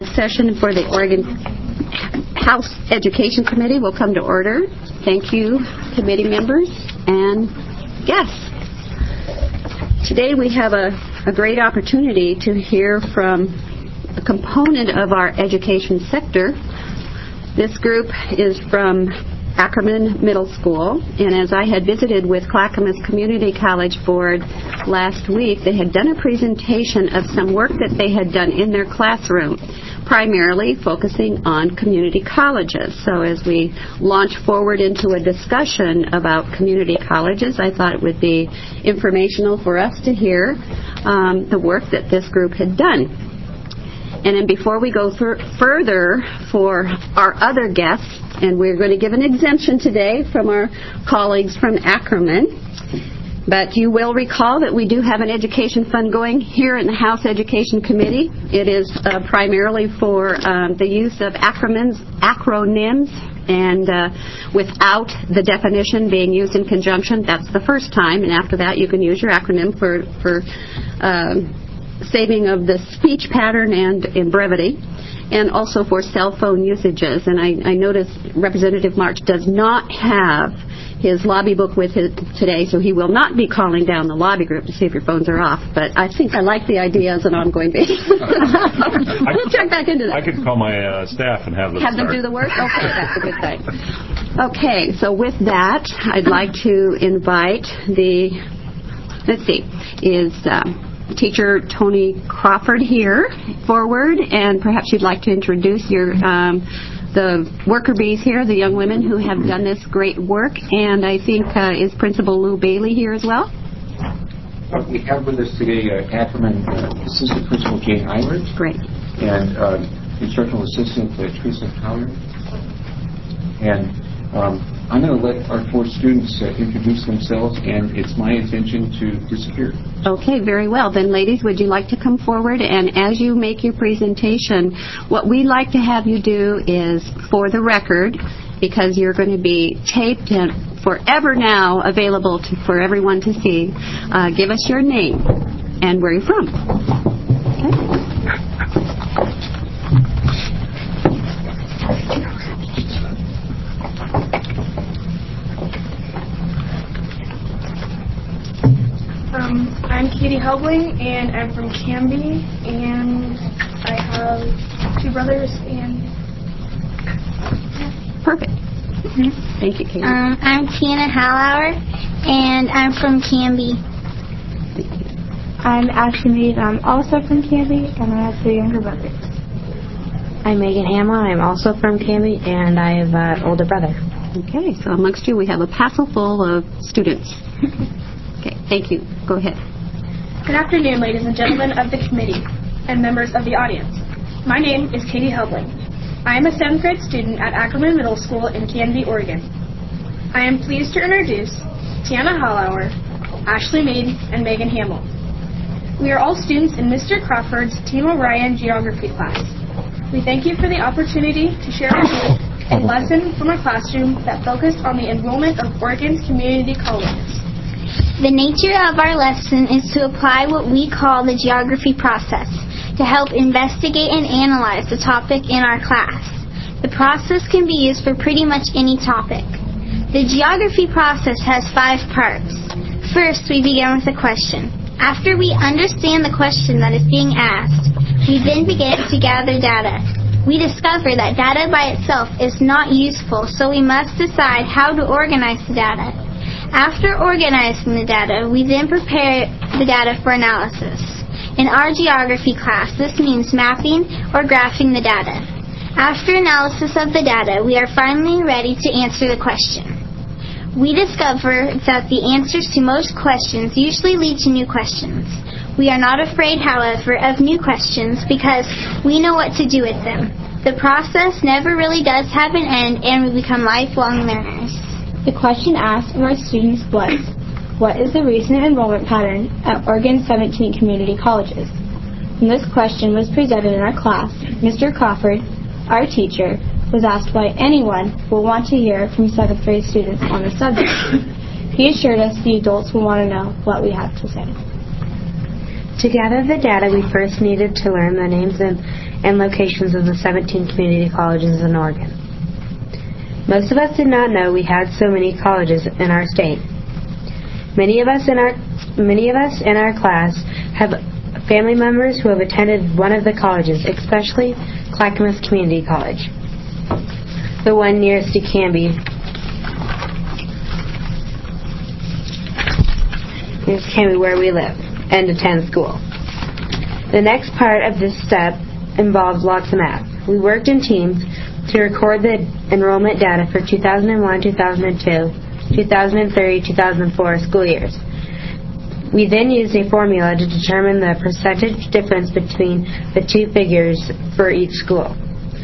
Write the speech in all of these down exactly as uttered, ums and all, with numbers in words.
Session for the Oregon House Education Committee will come to order. Thank you, committee members and guests. Today we have a, a great opportunity to hear from a component of our education sector. This group is from Ackerman Middle School, and as I had visited with Clackamas Community College Board last week, they had done a presentation of some work that they had done in their classroom, primarily focusing on community colleges. So as we launch forward into a discussion about community colleges, I thought it would be informational for us to hear um, the work that this group had done. And then before we go th- further for our other guests, and we're going to give an exemption today from our colleagues from Ackerman, but you will recall that we do have an education fund going here in the House Education Committee. It is uh, primarily for um, the use of Ackerman's acronyms, and uh, without the definition being used in conjunction. That's the first time, and after that you can use your acronym for, for um, saving of the speech pattern and in brevity, and also for cell phone usages. And I, I noticed Representative March does not have his lobby book with him today, so he will not be calling down the lobby group to see if your phones are off. But I think I like the idea as an ongoing basis. We'll check back into that. I could call my uh, staff and have them Have start. them do the work? Okay, that's a good thing. Okay, so with that, I'd like to invite the, let's see, is... Uh, Teacher Tony Crawford here forward, and perhaps you'd like to introduce your um, the worker bees here, the young women who have done this great work. And I think uh, is Principal Lou Bailey here as well? Uh, we have with us today uh, Ackerman uh, Assistant Principal Jane Eilert. Great. And uh, Instructional Assistant uh, Teresa Collier. And um, I'm going to let our four students uh, introduce themselves, and it's my intention to disappear. Okay, very well. Then, ladies, would you like to come forward? And as you make your presentation, what we'd like to have you do is, for the record, because you're going to be taped and forever now available to, for everyone to see, uh, give us your name and where you're from. Okay. Um, I'm Katie Helbling, and I'm from Canby, and I have two brothers, and... Perfect. Mm-hmm. Thank you, Katie. Um, I'm Tiana Hallauer, and I'm from Canby. I'm Ashley Mead, I'm also from Canby, and I have three younger brothers. I'm Megan Hamlin, I'm also from Canby, and I have an older brother. Okay, so amongst you we have a passel full of students. Okay, thank you. Go ahead. Good afternoon, ladies and gentlemen of the committee and members of the audience. My name is Katie Helbling. I am a seventh grade student at Ackerman Middle School in Canby, Oregon. I am pleased to introduce Tiana Hallauer, Ashley Mead, and Megan Hamill. We are all students in Mister Crawford's Team O'Brien Geography class. We thank you for the opportunity to share with you a lesson from our classroom that focused on the enrollment of Oregon's community colleges. The nature of our lesson is to apply what we call the geography process to help investigate and analyze the topic in our class. The process can be used for pretty much any topic. The geography process has five parts. First, we begin with a question. After we understand the question that is being asked, we then begin to gather data. We discover that data by itself is not useful, so we must decide how to organize the data. After organizing the data, we then prepare the data for analysis. In our geography class, this means mapping or graphing the data. After analysis of the data, we are finally ready to answer the question. We discover that the answers to most questions usually lead to new questions. We are not afraid, however, of new questions because we know what to do with them. The process never really does have an end, and we become lifelong learners. The question asked of our students was, what is the recent enrollment pattern at Oregon's seventeen community colleges? When this question was presented in our class, Mister Crawford, our teacher, was asked why anyone will want to hear from seventh grade students on the subject. He assured us the adults will want to know what we have to say. To gather the data, we first needed to learn the names and, and locations of the seventeen community colleges in Oregon. Most of us did not know we had so many colleges in our state. Many of us in our many of us in our class have family members who have attended one of the colleges, especially Clackamas Community College, the one nearest to Canby. Nearest Canby, where we live and attend school. The next part of this step involved lots of math. We worked in teams to record the enrollment data for two thousand one, two thousand two, two thousand three, two thousand four school years. We then used a formula to determine the percentage difference between the two figures for each school.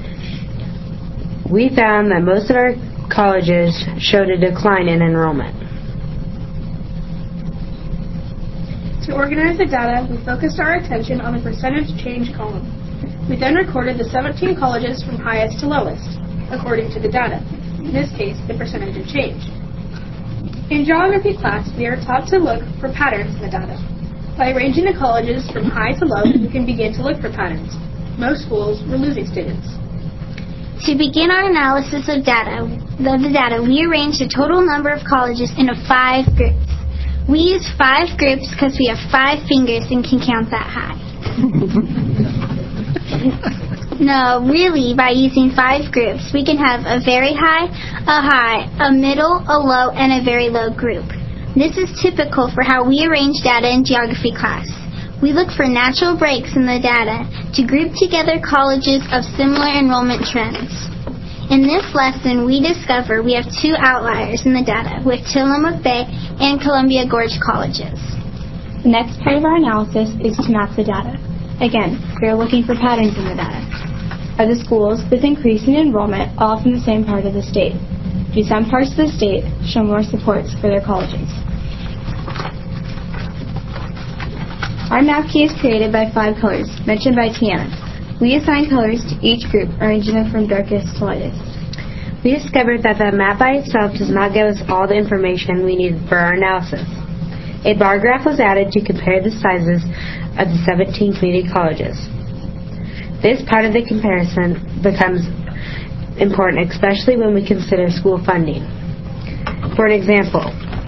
We found that most of our colleges showed a decline in enrollment. To organize the data, we focused our attention on the percentage change column. We then recorded the seventeen colleges from highest to lowest, according to the data, in this case, the percentage of change. In geography class, we are taught to look for patterns in the data. By arranging the colleges from high to low, we can begin to look for patterns. Most schools were losing students. To begin our analysis of data, of the data, we arranged the total number of colleges into five groups. We use five groups because we have five fingers and can count that high. No, really, by using five groups, we can have a very high, a high, a middle, a low, and a very low group. This is typical for how we arrange data in geography class. We look for natural breaks in the data to group together colleges of similar enrollment trends. In this lesson, we discover we have two outliers in the data with Tillamook Bay and Columbia Gorge colleges. The next part of our analysis is to map the data. Again, we are looking for patterns in the data. Are the schools with increasing enrollment all from the same part of the state? Do some parts of the state show more supports for their colleges? Our map key is created by five colors, mentioned by Tiana. We assign colors to each group, arranging them from darkest to lightest. We discovered that the map by itself does not give us all the information we need for our analysis. A bar graph was added to compare the sizes of the seventeen community colleges. This part of the comparison becomes important, especially when we consider school funding. For an example,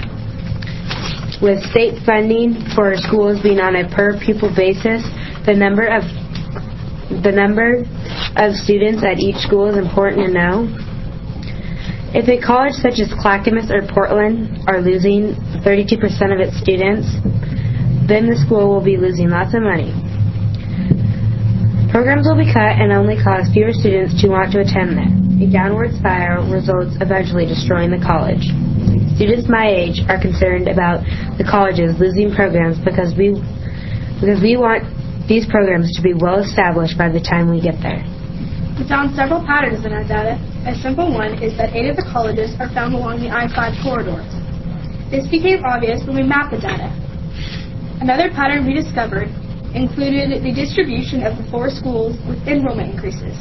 with state funding for schools being on a per-pupil basis, the number of The number of students at each school is important to know. If a college such as Clackamas or Portland are losing thirty-two percent of its students, then the school will be losing lots of money. Programs will be cut and only cause fewer students to want to attend them. A downward spiral results eventually destroying the college. Students my age are concerned about the colleges losing programs because we because we want these programs to be well established by the time we get there. We found several patterns in our data. A simple one is that eight of the colleges are found along the I five corridor. This became obvious when we mapped the data. Another pattern we discovered included the distribution of the four schools with enrollment increases.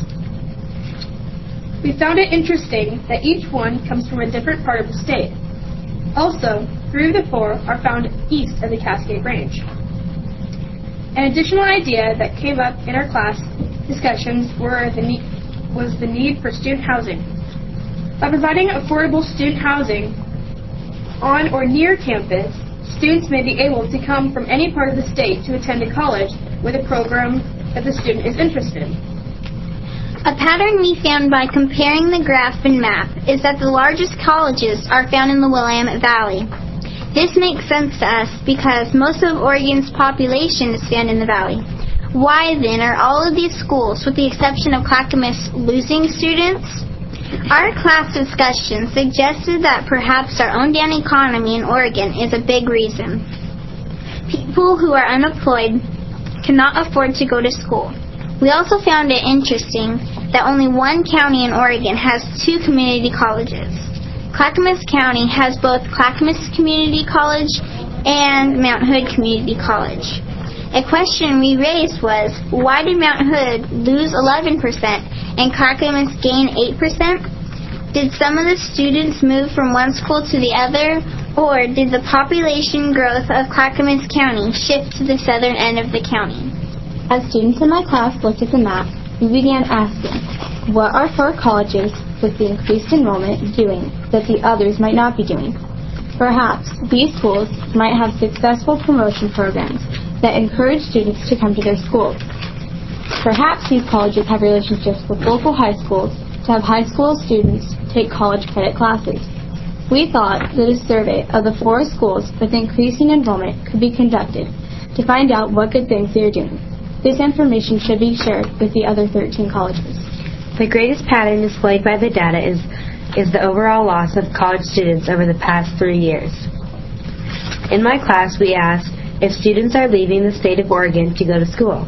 We found it interesting that each one comes from a different part of the state. Also, three of the four are found east of the Cascade Range. An additional idea that came up in our class discussions were the need, was the need for student housing. By providing affordable student housing on or near campus, students may be able to come from any part of the state to attend a college with a program that the student is interested in. A pattern we found by comparing the graph and map is that the largest colleges are found in the Willamette Valley. This makes sense to us because most of Oregon's population is found in the valley. Why then are all of these schools, with the exception of Clackamas, losing students? Our class discussion suggested that perhaps our own down economy in Oregon is a big reason. People who are unemployed cannot afford to go to school. We also found it interesting that only one county in Oregon has two community colleges. Clackamas County has both Clackamas Community College and Mount Hood Community College. A question we raised was, why did Mount Hood lose eleven percent and Clackamas gain eight percent? Did some of the students move from one school to the other, Or did the population growth of Clackamas County shift to the southern end of the county? As students in my class looked at the map, we began asking, what are four colleges with the increased enrollment doing that the others might not be doing? Perhaps these schools might have successful promotion programs that encourage students to come to their schools. Perhaps these colleges have relationships with local high schools to have high school students take college credit classes. We thought that a survey of the four schools with increasing enrollment could be conducted to find out what good things they are doing. This information should be shared with the other thirteen colleges. The greatest pattern displayed by the data is, is the overall loss of college students over the past three years. In my class, we asked if students are leaving the state of Oregon to go to school.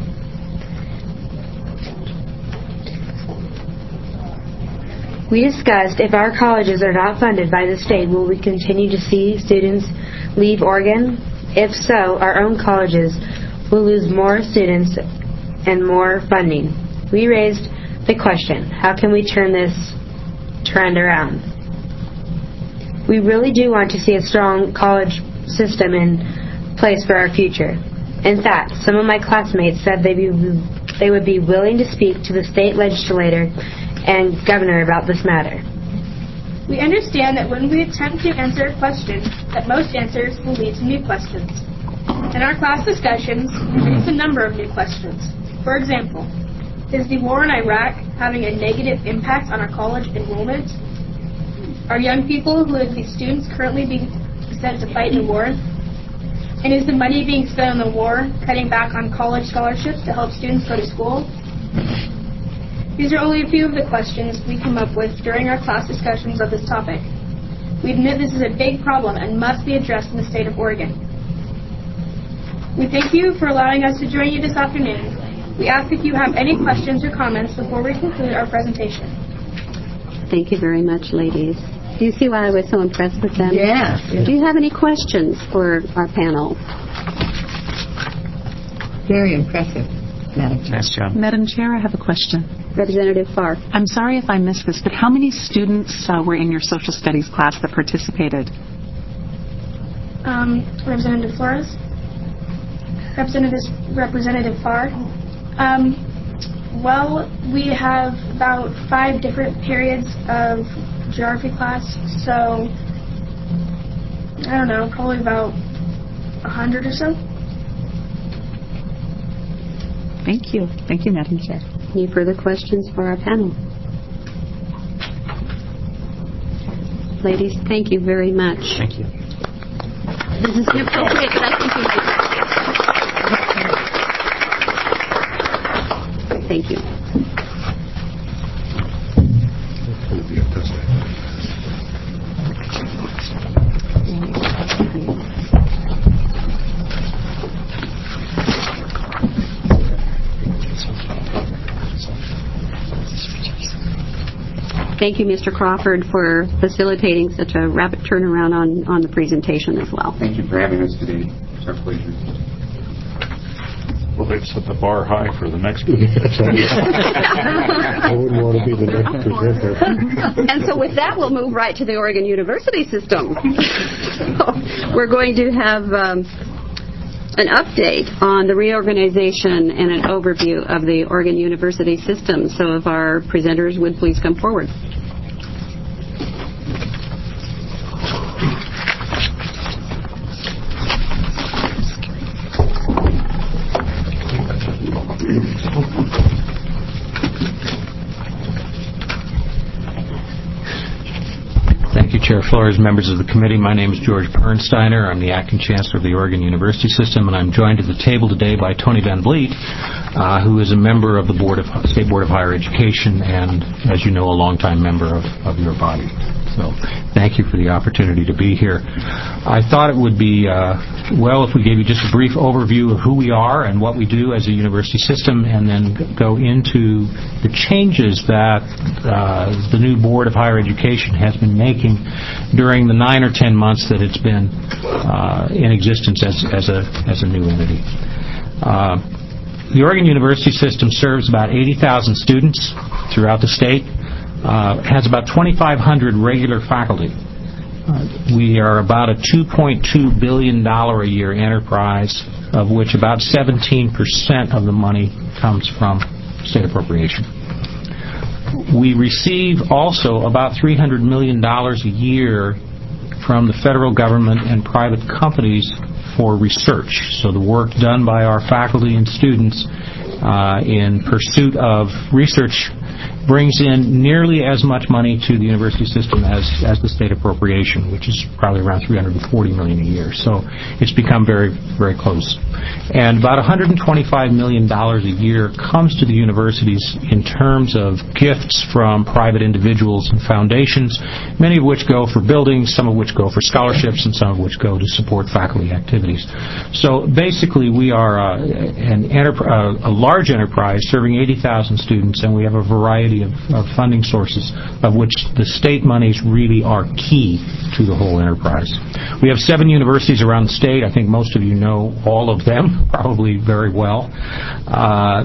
We discussed if our colleges are not funded by the state, will we continue to see students leave Oregon? If so, our own colleges will lose more students and more funding. We raised the question, how can we turn this trend around? We really do want to see a strong college system in place for our future. In fact, some of my classmates said they'd be, they would be willing to speak to the state legislator and governor about this matter. We understand that when we attempt to answer a question, that most answers will lead to new questions. In our class discussions, we raised a number of new questions. For example, is the war in Iraq having a negative impact on our college enrollment? Are young people who would be students currently being sent to fight in the war? And is the money being spent on the war cutting back on college scholarships to help students go to school? These are only a few of the questions we come up with during our class discussions of this topic. We admit this is a big problem and must be addressed in the state of Oregon. We thank you for allowing us to join you this afternoon. We ask if you have any questions or comments before we conclude our presentation. Thank you very much, ladies. Do you see why I was so impressed with them? Yeah. Do you have any questions for our panel? Very impressive, Madam Chair. Nice job. Madam Chair, I have a question. Representative Farr. I'm sorry if I missed this, but how many students uh, were in your social studies class that participated? Um, Representative Flores? Representative, Representative Farr? Um, well, we have about five different periods of geography class, so I don't know, probably about a hundred or so. Thank you. Thank you, Madam Chair. Any further questions for our panel? Ladies, thank you very much. Thank you. This is inappropriate, but I think you might. Thank you. Thank you, Mister Crawford, for facilitating such a rapid turnaround on, on the presentation as well. Thank you for having us today. It's our pleasure. Well, they've set the bar high for the next meeting. I wouldn't want to be the next presenter. And so with that, we'll move right to the Oregon University system. So we're going to have um, an update on the reorganization and an overview of the Oregon University system. So if our presenters would please come forward. Thank you, Chair Flores, members of the committee. My name is George Pernsteiner. I'm the acting chancellor of the Oregon University System, and I'm joined at the table today by Tony Van Vliet, uh, who is a member of the Board of State Board of Higher Education and, as you know, a longtime member of, of your body. So thank you for the opportunity to be here. I thought it would be uh, well if we gave you just a brief overview of who we are and what we do as a university system, and then go into the changes that uh, the new Board of Higher Education has been making during the nine or ten months that it's been uh, in existence as, as, a, as a new entity. Uh, the Oregon University System serves about eighty thousand students throughout the state. Uh, has about twenty-five hundred regular faculty, Uh, we are about a two point two billion dollars a year enterprise, of which about seventeen percent of the money comes from state appropriation. We receive also about three hundred million dollars a year from the federal government and private companies for research. So the work done by our faculty and students uh, in pursuit of research brings in nearly as much money to the university system as, as the state appropriation, which is probably around three hundred forty million dollars a year. So it's become very, very close. And about one hundred twenty-five million dollars a year comes to the universities in terms of gifts from private individuals and foundations, many of which go for buildings, some of which go for scholarships, and some of which go to support faculty activities. So basically we are uh, an enter- uh, a large enterprise serving eighty thousand students, and we have a variety Of, of funding sources, of which the state monies really are key to the whole enterprise. We have seven universities around the state. I think most of you know all of them, probably very well. Uh,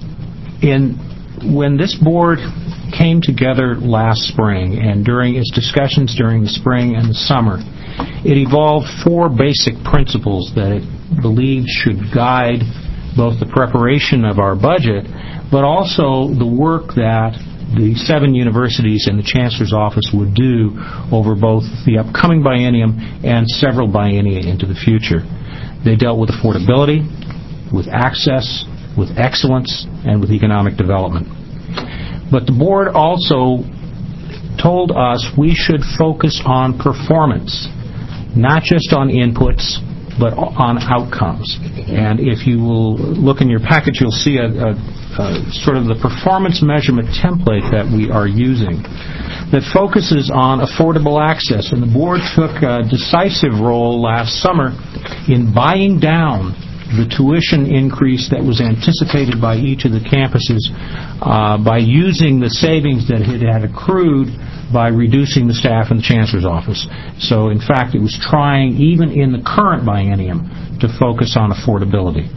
in, when this board came together last spring, and during its discussions during the spring and the summer, it evolved four basic principles that it believed should guide both the preparation of our budget, but also the work that the seven universities and the Chancellor's Office would do over both the upcoming biennium and several biennia into the future. They dealt with affordability, with access, with excellence, and with economic development. But the board also told us we should focus on performance, not just on inputs, but on outcomes. And if you will look in your package, you'll see a, a, a sort of the performance measurement template that we are using that focuses on affordable access. And the board took a decisive role last summer in buying down the tuition increase that was anticipated by each of the campuses uh, by using the savings that it had accrued by reducing the staff in the Chancellor's Office. So, in fact, it was trying, even in the current biennium, to focus on affordability.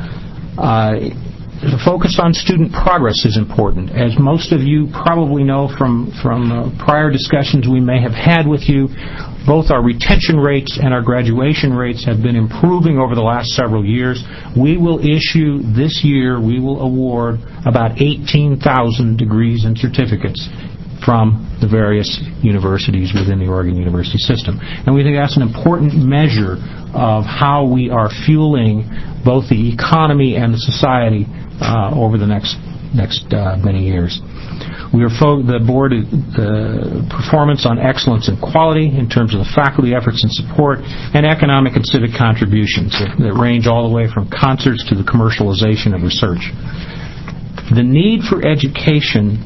Uh, the focus on student progress is important. As most of you probably know from, from uh, prior discussions we may have had with you, both our retention rates and our graduation rates have been improving over the last several years. We will issue this year, we will award about eighteen thousand degrees and certificates from the various universities within the Oregon University system. And we think that's an important measure of how we are fueling both the economy and the society uh, over the next next uh, many years. We are fo- the board the performance on excellence and quality in terms of the faculty efforts and support, and economic and civic contributions that, that range all the way from concerts to the commercialization of research. The need for education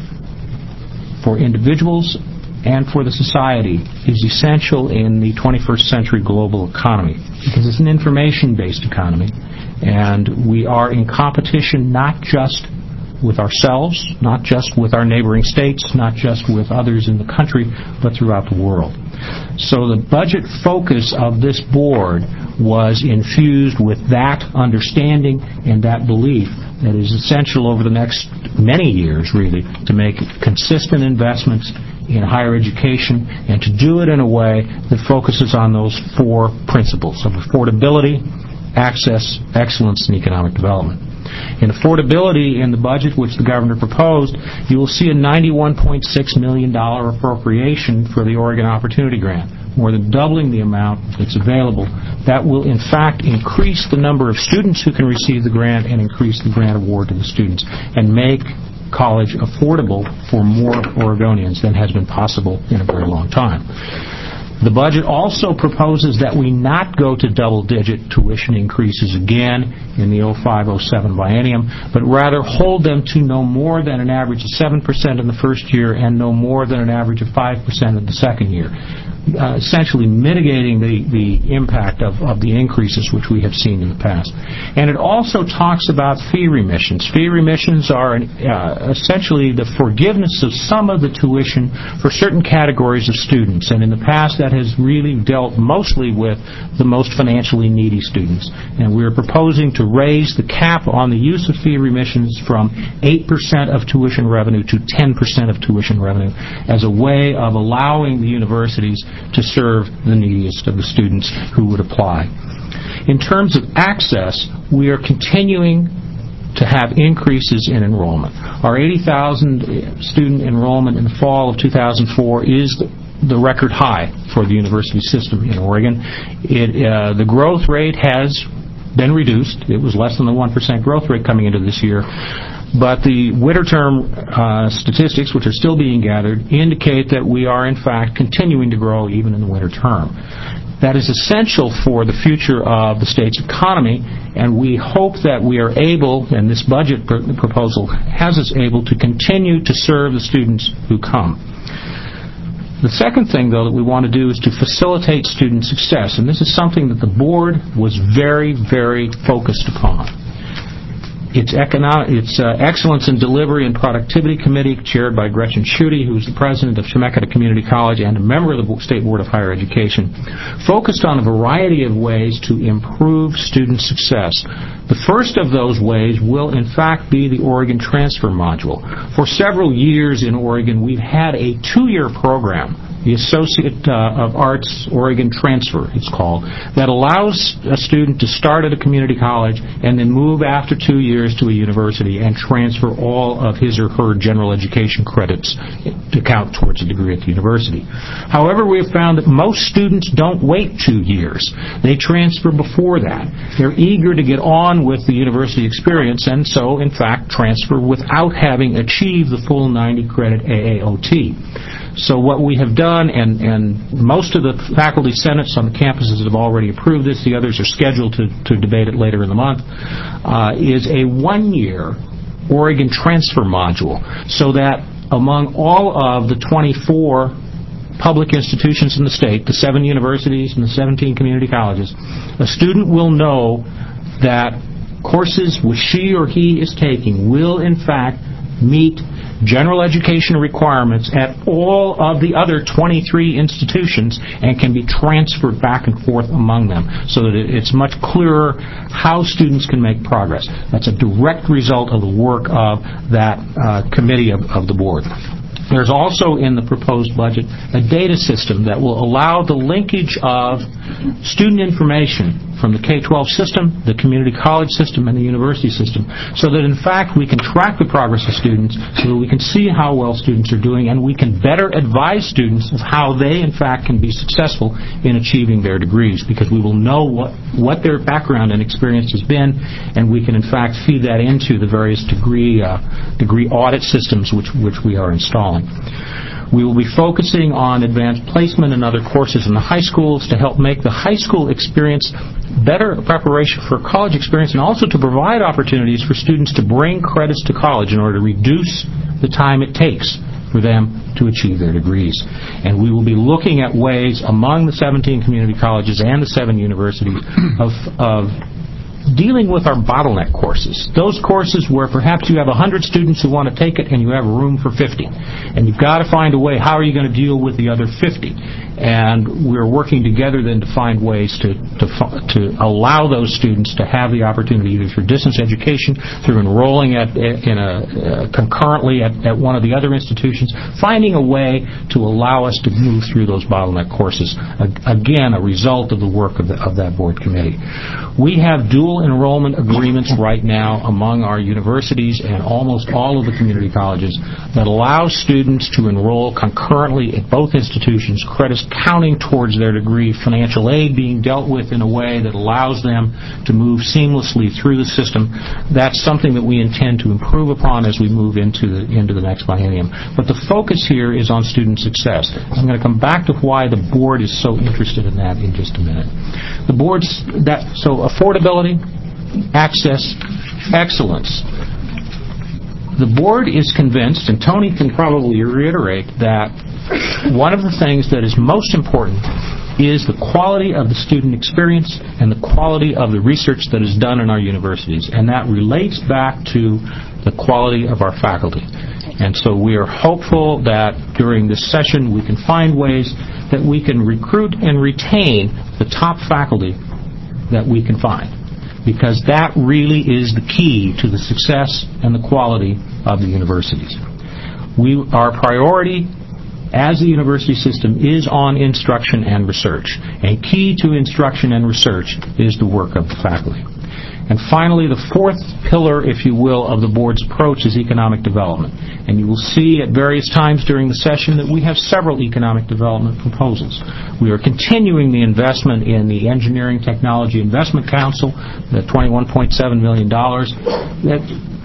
for individuals and for the society is essential in the twenty-first century global economy, because it's an information-based economy, and we are in competition not just with ourselves, not just with our neighboring states, not just with others in the country, but throughout the world. So the budget focus of this board was infused with that understanding and that belief that is essential over the next many years, really, to make consistent investments in higher education and to do it in a way that focuses on those four principles of affordability, access, excellence, and economic development. In affordability, in the budget which the governor proposed, you will see a ninety-one point six million dollars appropriation for the Oregon Opportunity Grant, more than doubling the amount that's available. That will, in fact, increase the number of students who can receive the grant and increase the grant award to the students and make college affordable for more Oregonians than has been possible in a very long time. The budget also proposes that we not go to double-digit tuition increases again in the oh five oh seven biennium, but rather hold them to no more than an average of seven percent in the first year and no more than an average of five percent in the second year, uh, essentially mitigating the, the impact of, of the increases which we have seen in the past. And it also talks about fee remissions. Fee remissions are an, uh, essentially the forgiveness of some of the tuition for certain categories of students, and in the past that has really dealt mostly with the most financially needy students. And we are proposing to raise the cap on the use of fee remissions from eight percent of tuition revenue to ten percent of tuition revenue as a way of allowing the universities to serve the neediest of the students who would apply. In terms of access, we are continuing to have increases in enrollment. Our eighty thousand student enrollment in the fall of two thousand four is the record high for the university system in Oregon. It, uh, the growth rate has been reduced. It was less than the one percent growth rate coming into this year. But the winter term uh, statistics, which are still being gathered, indicate that we are, in fact, continuing to grow even in the winter term. That is essential for the future of the state's economy, and we hope that we are able, and this budget pr- proposal has us able, to continue to serve the students who come. The second thing, though, that we want to do is to facilitate student success, and this is something that the board was very, very focused upon. Its, economic, its uh, Excellence in Delivery and Productivity Committee, chaired by Gretchen Schutte, who is the president of Chemeketa Community College and a member of the State Board of Higher Education, focused on a variety of ways to improve student success. The first of those ways will, in fact, be the Oregon Transfer Module. For several years in Oregon, we've had a two-year program, the Associate uh, of Arts Oregon Transfer, it's called, that allows a student to start at a community college and then move after two years to a university and transfer all of his or her general education credits to count towards a degree at the university. However, we have found that most students don't wait two years. They transfer before that. They're eager to get on with the university experience and so, in fact, transfer without having achieved the full ninety credit A A O T. So what we have done, and, and most of the faculty senates on the campuses have already approved this, the others are scheduled to, to debate it later in the month, uh, is a one-year Oregon Transfer Module, so that among all of the twenty-four public institutions in the state, the seven universities and the seventeen community colleges, a student will know that courses which she or he is taking will, in fact, meet general education requirements at all of the other twenty-three institutions and can be transferred back and forth among them so that it's much clearer how students can make progress. That's a direct result of the work of that uh, committee of, of the board. There's also in the proposed budget a data system that will allow the linkage of student information from the K twelve system, the community college system, and the university system, so that in fact we can track the progress of students, so that we can see how well students are doing, and we can better advise students of how they in fact can be successful in achieving their degrees, because we will know what, what their background and experience has been, and we can in fact feed that into the various degree uh, degree audit systems which, which we are installing. We will be focusing on advanced placement and other courses in the high schools to help make the high school experience better preparation for college experience, and also to provide opportunities for students to bring credits to college in order to reduce the time it takes for them to achieve their degrees. And we will be looking at ways among the seventeen community colleges and the seven universities of, of dealing with our bottleneck courses. Those courses where perhaps you have one hundred students who want to take it and you have room for fifty. And you've got to find a way, how are you going to deal with the other fifty? And we're working together then to find ways to, to, to allow those students to have the opportunity, either through distance education, through enrolling at, in a, uh, concurrently at, at one of the other institutions, finding a way to allow us to move through those bottleneck courses. Again, a result of the work of, the, of that board committee. We have dual enrollment agreements right now among our universities and almost all of the community colleges that allow students to enroll concurrently at both institutions, credits counting towards their degree, financial aid being dealt with in a way that allows them to move seamlessly through the system. That's something that we intend to improve upon as we move into the, into the next biennium. But the focus here is on student success. I'm going to come back to why the board is so interested in that in just a minute. The board's that so affordability, access, excellence. The board is convinced, and Tony can probably reiterate, that one of the things that is most important is the quality of the student experience and the quality of the research that is done in our universities. And that relates back to the quality of our faculty. And so we are hopeful that during this session we can find ways that we can recruit and retain the top faculty that we can find, because that really is the key to the success and the quality of the universities. We, our priority as the university system is on instruction and research. And key to instruction and research is the work of the faculty. And finally, the fourth pillar, if you will, of the board's approach is economic development. And you will see at various times during the session that we have several economic development proposals. We are continuing the investment in the Engineering Technology Investment Council, the twenty-one point seven million dollars. That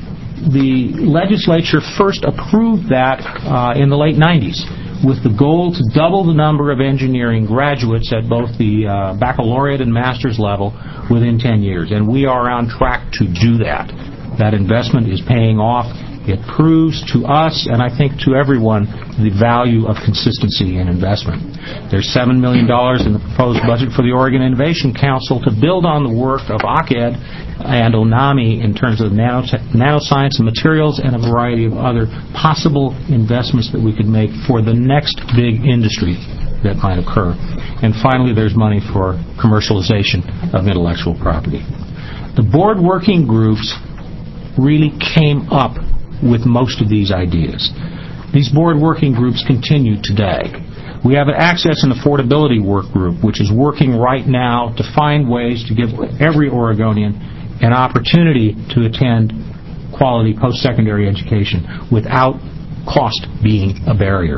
the legislature first approved that uh, in the late nineties, with the goal to double the number of engineering graduates at both the uh, baccalaureate and master's level within ten years. And we are on track to do that. That investment is paying off. It proves to us, and I think to everyone, the value of consistency in investment. There's seven million dollars in the proposed budget for the Oregon Innovation Council to build on the work of O C E D and ONAMI in terms of nanoscience and materials and a variety of other possible investments that we could make for the next big industry that might occur. And finally, there's money for commercialization of intellectual property. The board working groups really came up with most of these ideas. These board working groups continue today. We have an access and affordability work group, which is working right now to find ways to give every Oregonian an opportunity to attend quality post-secondary education without cost being a barrier.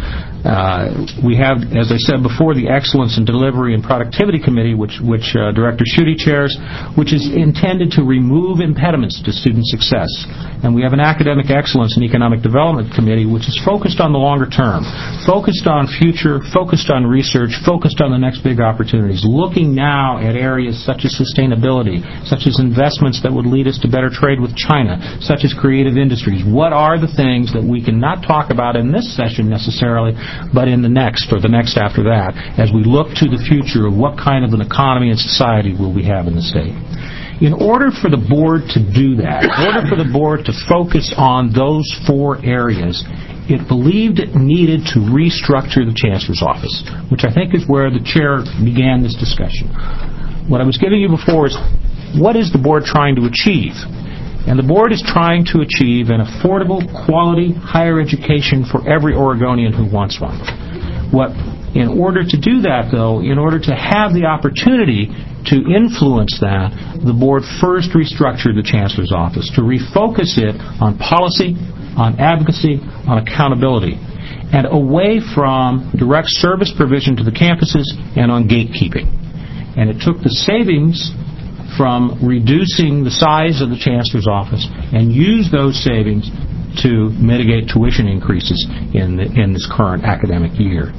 Uh, we have, as I said before, the Excellence in Delivery and Productivity Committee, which, which uh, Director Schutte chairs, which is intended to remove impediments to student success. And we have an Academic Excellence and Economic Development Committee, which is focused on the longer term, focused on future, focused on research, focused on the next big opportunities, looking now at areas such as sustainability, such as investments that would lead us to better trade with China, such as creative industries. What are the things that we can not talk about in this session necessarily, but in the next or the next after that, as we look to the future of what kind of an economy and society will we have in the state. In order for the board to do that, in order for the board to focus on those four areas, it believed it needed to restructure the Chancellor's office, which I think is where the chair began this discussion. What I was giving you before is, what is the board trying to achieve? And the board is trying to achieve an affordable, quality, higher education for every Oregonian who wants one. What, in order to do that, though, in order to have the opportunity to influence that, the board first restructured the Chancellor's office to refocus it on policy, on advocacy, on accountability, and away from direct service provision to the campuses and on gatekeeping. And it took the savings from reducing the size of the Chancellor's office and use those savings to mitigate tuition increases in, the, in this current academic year.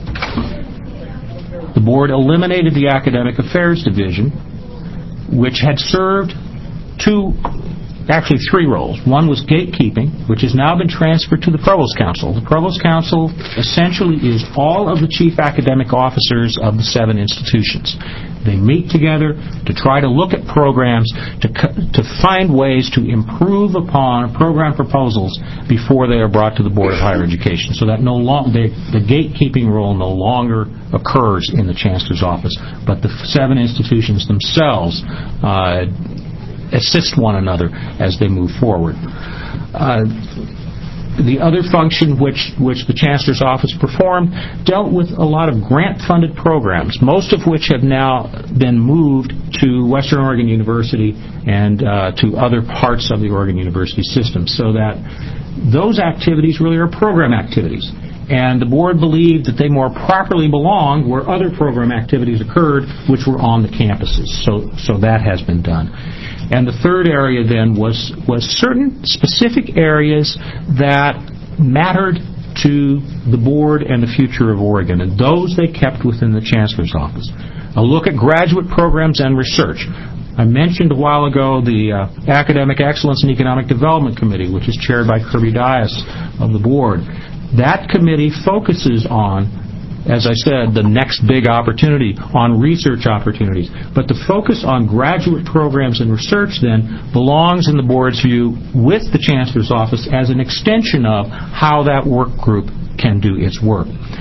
The board eliminated the Academic Affairs Division, which had served two, actually three roles. One was gatekeeping, which has now been transferred to the Provost Council. The Provost Council essentially is all of the chief academic officers of the seven institutions. They meet together to try to look at programs, to to find ways to improve upon program proposals before they are brought to the Board of Higher Education, so that no long, they, the gatekeeping role no longer occurs in the Chancellor's office, but the seven institutions themselves uh, assist one another as they move forward. Uh, The other function which, which the Chancellor's office performed dealt with a lot of grant-funded programs, most of which have now been moved to Western Oregon University and uh, to other parts of the Oregon University system, so that those activities really are program activities. And the board believed that they more properly belonged where other program activities occurred, which were on the campuses. So, so that has been done. And the third area then was, was certain specific areas that mattered to the board and the future of Oregon, and those they kept within the Chancellor's office. A look at graduate programs and research. I mentioned a while ago the uh, Academic Excellence and Economic Development Committee, which is chaired by Kirby Dias of the board. That committee focuses on, as I said, the next big opportunity, on research opportunities. But the focus on graduate programs and research then belongs in the board's view with the Chancellor's office as an extension of how that work group can do its work.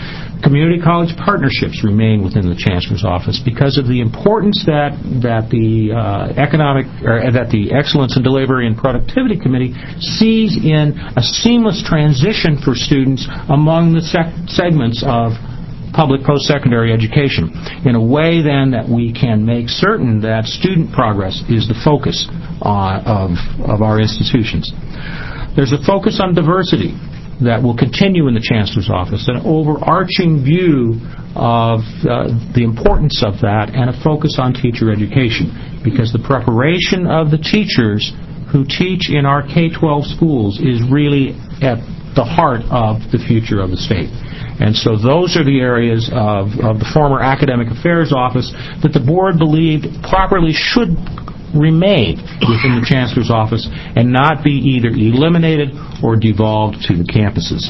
Community college partnerships remain within the Chancellor's Office because of the importance that that the uh, economic or that the Excellence in Delivery and Productivity Committee sees in a seamless transition for students among the sec- segments of public post-secondary education in a way then that we can make certain that student progress is the focus uh, of of our institutions. There's a focus on diversity that will continue in the Chancellor's Office, an overarching view of uh, the importance of that, and a focus on teacher education, because the preparation of the teachers who teach in our K twelve schools is really at the heart of the future of the state. And so those are the areas of, of the former Academic Affairs Office that the Board believed properly should remain within the Chancellor's Office and not be either eliminated or devolved to the campuses.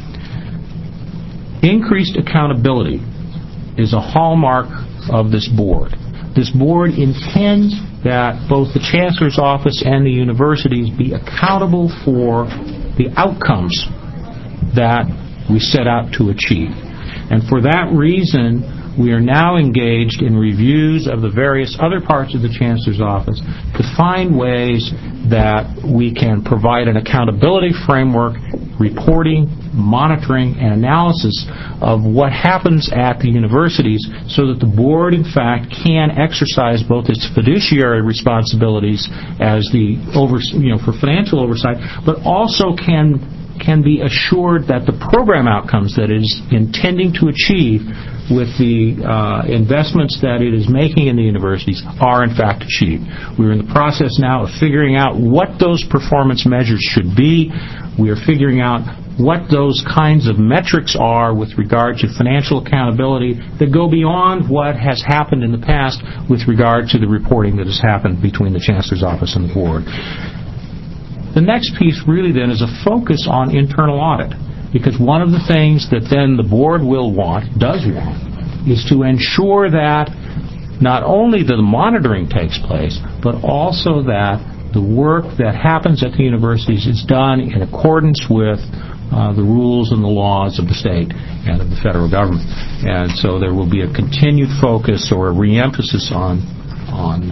Increased accountability is a hallmark of this Board. This Board intends that both the Chancellor's Office and the universities be accountable for the outcomes that we set out to achieve. And for that reason, we are now engaged in reviews of the various other parts of the Chancellor's Office to find ways that we can provide an accountability framework, reporting, monitoring, and analysis of what happens at the universities so that the Board, in fact, can exercise both its fiduciary responsibilities as the over, you know, for financial oversight, but also can can be assured that the program outcomes that it is intending to achieve with the uh, investments that it is making in the universities are in fact achieved. We're in the process now of figuring out what those performance measures should be. We are figuring out what those kinds of metrics are with regard to financial accountability that go beyond what has happened in the past with regard to the reporting that has happened between the Chancellor's Office and the Board. The next piece really then is a focus on internal audit, because one of the things that then the Board will want, does want, is to ensure that not only the monitoring takes place, but also that the work that happens at the universities is done in accordance with uh, the rules and the laws of the state and of the federal government. And so there will be a continued focus or a re-emphasis on, on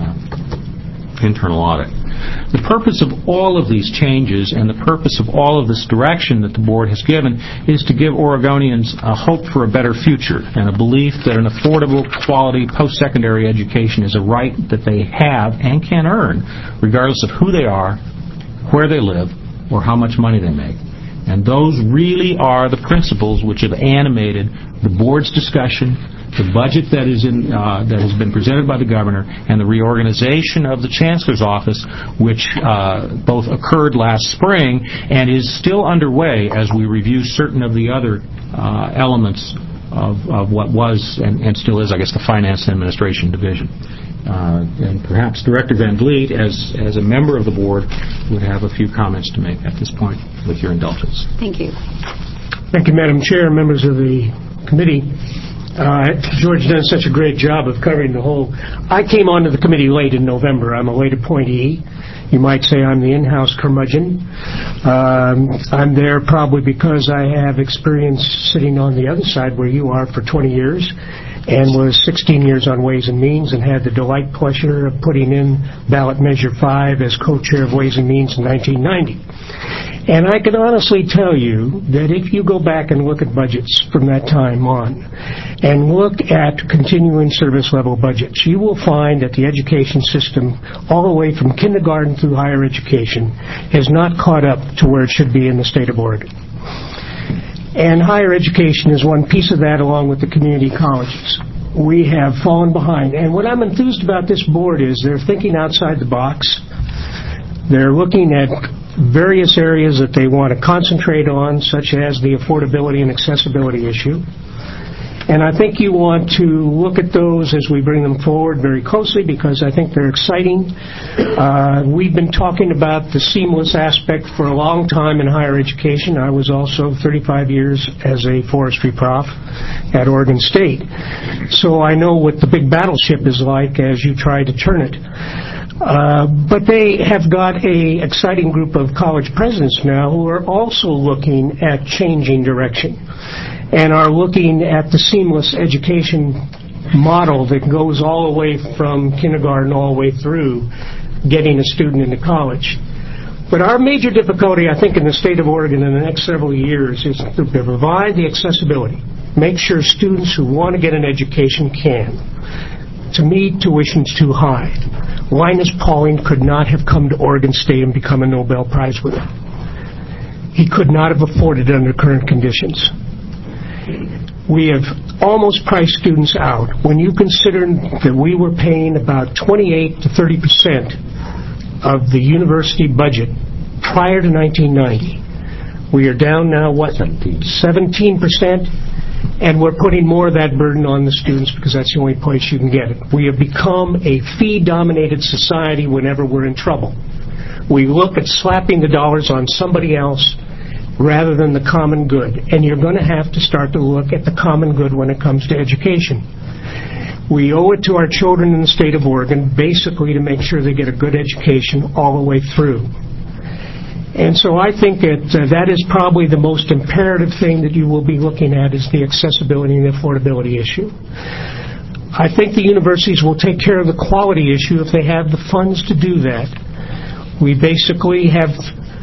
uh, internal audit. The purpose of all of these changes and the purpose of all of this direction that the Board has given is to give Oregonians a hope for a better future and a belief that an affordable, quality post-secondary education is a right that they have and can earn, regardless of who they are, where they live, or how much money they make. And those really are the principles which have animated the Board's discussion, the budget that is in uh, that has been presented by the Governor, and the reorganization of the Chancellor's Office, which uh, both occurred last spring and is still underway as we review certain of the other uh, elements of, of what was and, and still is, I guess, the Finance and Administration Division. Uh, and perhaps Director Van Vliet, as, as a member of the Board, would have a few comments to make at this point, with your indulgence. Thank you. Thank you, Madam Chair, members of the committee. Uh, George done such a great job of covering the whole. I came onto the committee late in November. I'm a late appointee. You might say I'm the in-house curmudgeon. Um, I'm there probably because I have experience sitting on the other side where you are for twenty years and was sixteen years on Ways and Means and had the delight pleasure of putting in ballot measure five as co-chair of Ways and Means in nineteen ninety. And I can honestly tell you that if you go back and look at budgets from that time on and look at continuing service level budgets, you will find that the education system, all the way from kindergarten through higher education, has not caught up to where it should be in the state of Oregon. And higher education is one piece of that, along with the community colleges. We have fallen behind. And what I'm enthused about this Board is they're thinking outside the box. They're looking at various areas that they want to concentrate on, such as the affordability and accessibility issue. And I think you want to look at those as we bring them forward very closely, because I think they're exciting. Uh, we've been talking about the seamless aspect for a long time in higher education. I was also thirty-five years as a forestry prof at Oregon State. So I know what the big battleship is like as you try to turn it. Uh, but they have got a exciting group of college presidents now who are also looking at changing direction. and are looking at the seamless education model that goes all the way from kindergarten all the way through getting a student into college. But our major difficulty, I think, in the state of Oregon in the next several years is to provide the accessibility. Make sure students who want to get an education can. To me, tuition's too high. Linus Pauling could not have come to Oregon State and become a Nobel Prize winner. He could not have afforded it under current conditions. We have almost priced students out. When you consider that we were paying about twenty-eight to thirty percent of the university budget prior to nineteen ninety, we are down now, what, seventeen percent? And we're putting more of that burden on the students because that's the only place you can get it. We have become a fee-dominated society whenever we're in trouble. We look at slapping the dollars on somebody else rather than the common good. And you're going to have to start to look at the common good when it comes to education. We owe it to our children in the state of Oregon basically to make sure they get a good education all the way through. And so I think that uh, that is probably the most imperative thing that you will be looking at is the accessibility and the affordability issue. I think the universities will take care of the quality issue if they have the funds to do that. We basically have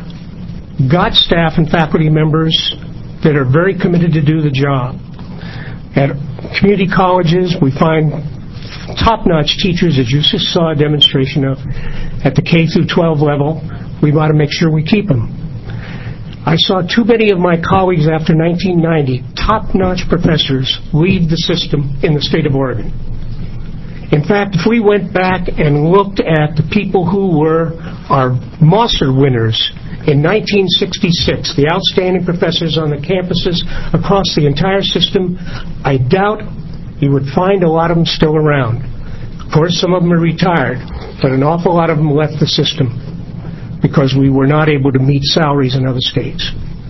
got staff and faculty members that are very committed to do the job. At community colleges, we find top-notch teachers, as you just saw a demonstration of, at the K through twelve level. We want to make sure we keep them. I saw too many of my colleagues after nineteen ninety, top-notch professors, leave the system in the state of Oregon. In fact, if we went back and looked at the people who were our Mosser winners in nineteen sixty-six, the outstanding professors on the campuses across the entire system, I doubt you would find a lot of them still around. Of course, some of them are retired, but an awful lot of them left the system because we were not able to meet salaries in other states.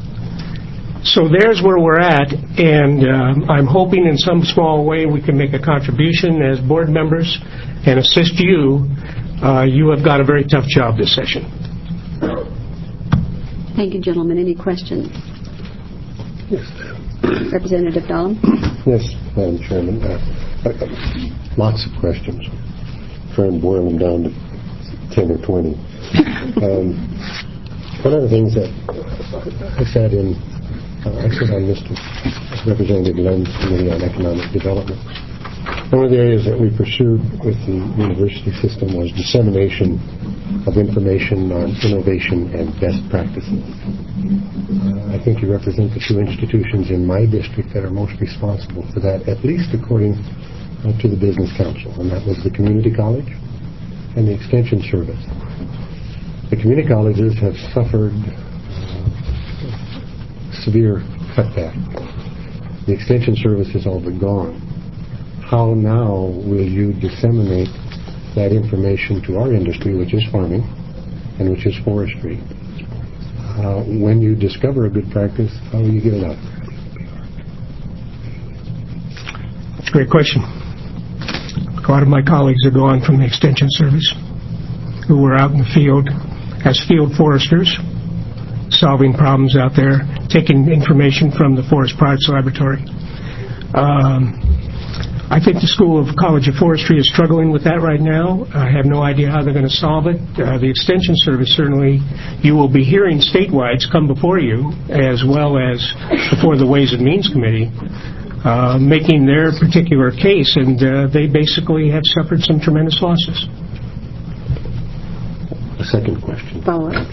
So there's where we're at, and um, I'm hoping in some small way we can make a contribution as board members and assist you. Uh, you have got a very tough job this session. Thank you, gentlemen. Any questions? Yes, ma'am. Representative Dahlem? Yes, Madam Chairman. Uh, uh, lots of questions. Try and boil them down to ten or twenty. Um, one of the things that I sat in, uh, I sat on Mister Representative Lenn's Committee on Economic Development. One of the areas that we pursued with the university system was dissemination of information on innovation and best practices. Uh, I think you represent the two institutions in my district that are most responsible for that, at least according uh, to the Business Council, and that was the Community College and the Extension Service. The community colleges have suffered uh, severe cutback. The Extension Service is all but gone. How now will you disseminate that information to our industry, which is farming and which is forestry? Uh, when you discover a good practice, how will you get it out? That's a great question. A lot of my colleagues are gone from the Extension Service who were out in the field as field foresters, solving problems out there, taking information from the Forest Products Laboratory. Um, I think the School of College of Forestry is struggling with that right now. I have no idea how they're going to solve it. Uh, the Extension Service, certainly, you will be hearing statewide come before you, as well as before the Ways and Means Committee, uh, making their particular case, and uh, they basically have suffered some tremendous losses. A second question. Follow up.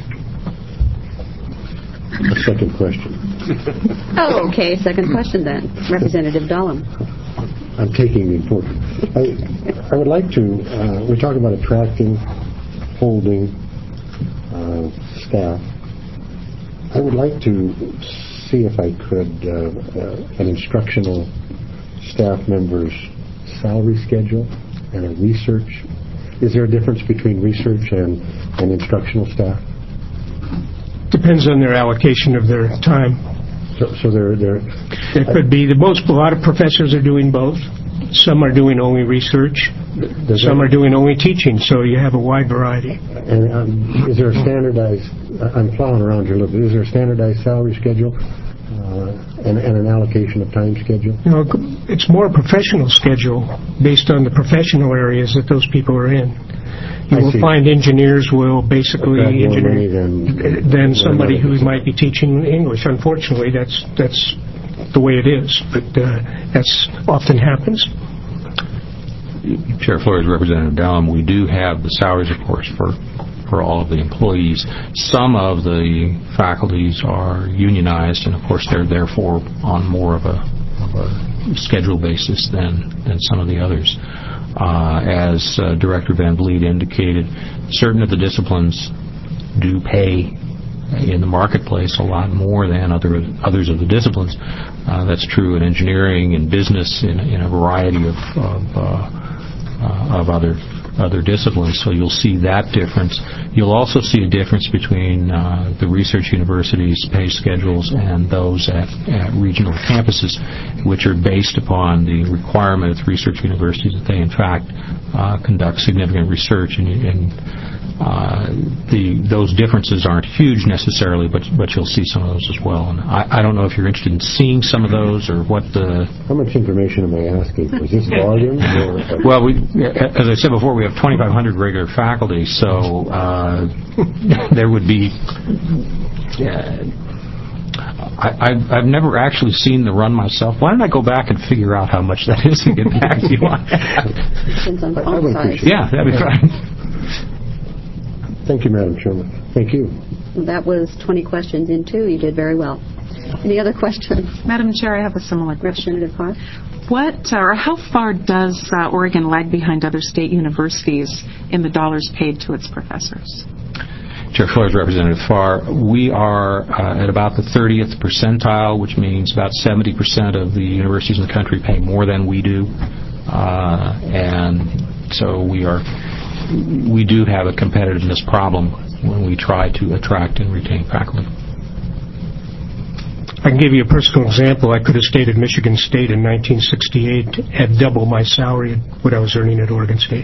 A second question. Oh, okay. Second question then. Representative Dahlem. I'm taking the important. I, I would like to, uh, we talk about attracting, holding uh, staff. I would like to see if I could, uh, uh, an instructional staff member's salary schedule and a research. Is there a difference between research and, and instructional staff? Depends on their allocation of their time. So, so they're, they're It could be the most. A lot of professors are doing both. Some are doing only research. Some are doing only teaching. So you have a wide variety. And um, is there a standardized? I'm plowing around here a little bit. Is there a standardized salary schedule? Uh, and and an allocation of time schedule? You know, it's more a professional schedule based on the professional areas that those people are in. You I will see. find engineers will basically Attract more engineer money than- than somebody than who others. might be teaching English. Unfortunately, that's that's the way it is, but uh, that's often happens. Chair Flores, Representative Dallum, we do have the salaries, of course, for for all of the employees. Some of the faculties are unionized, and of course they're therefore on more of a, of a schedule basis than, than some of the others. Uh, as uh, Director Van Vliet indicated, certain of the disciplines do pay in the marketplace a lot more than other others of the disciplines. Uh, that's true in engineering and business, in, in a variety of of, uh, uh, of other other disciplines. So you'll see that difference. You'll also see a difference between uh, the research universities' pay schedules and those at, at regional campuses, which are based upon the requirement of research universities that they, in fact, uh, conduct significant research. And, and uh, the those differences aren't huge necessarily, but but you'll see some of those as well. And I, I don't know if you're interested in seeing some of those or what the... How much information am I asking for? Is this volume? Or? Well, we, as I said before, we have twenty-five hundred regular faculty, so uh, there would be... Uh, I, I've, I've never actually seen the run myself. Why don't I go back and figure out how much that is and get back to you on that? Depends on I- I would font size. appreciate Yeah, that'd be fine. Thank you, Madam Chairman. Thank you. That was twenty questions in two. You did very well. Any other questions? Madam Chair, I have a similar question. Representative Hart? What or how far does uh, Oregon lag behind other state universities in the dollars paid to its professors? Chair Flores, Representative Farr, we are uh, at about the thirtieth percentile, which means about seventy percent of the universities in the country pay more than we do. Uh, and so we are, we do have a competitiveness problem when we try to attract and retain faculty. I can give you a personal example. I could have stayed at Michigan State in nineteen sixty-eight at double my salary at what I was earning at Oregon State.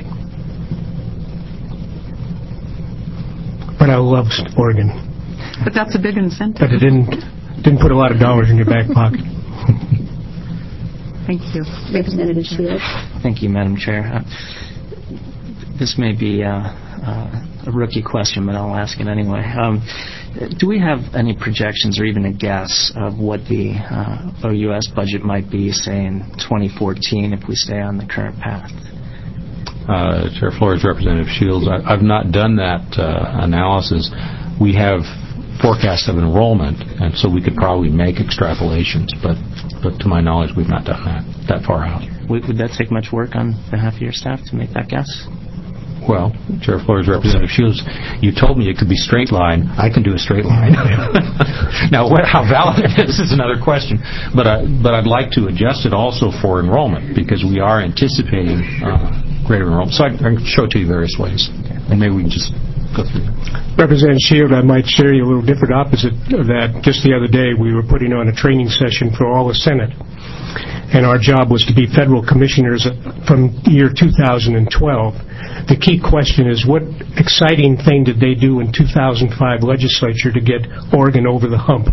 But I loved Oregon. But that's a big incentive. But it didn't didn't put a lot of dollars in your back pocket. Thank you. Representative Shields? Thank you, Madam Chair. Uh, this may be uh, uh, a rookie question, but I'll ask it anyway. Um, do we have any projections or even a guess of what the uh, O U S budget might be, say, in twenty fourteen if we stay on the current path? Uh, Chair Flores, Representative Shields, I, I've not done that uh, analysis. We have forecasts of enrollment, and so we could probably make extrapolations, but, but to my knowledge, we've not done that that far out. Would, would that take much work on behalf of your staff to make that guess? Well, Chair Flores, Representative Shields, you told me it could be straight line. I can do a straight line. Now, what, how valid it is is another question. But I, but I'd like to adjust it also for enrollment because we are anticipating uh, greater enrollment. So I, I can show it to you various ways, and maybe we can just go through that. Representative Shield, I might share you a little different opposite of that. Just the other day, we were putting on a training session for all the Senate, and our job was to be federal commissioners from year two thousand twelve. The key question is, what exciting thing did they do in two thousand five legislature to get Oregon over the hump?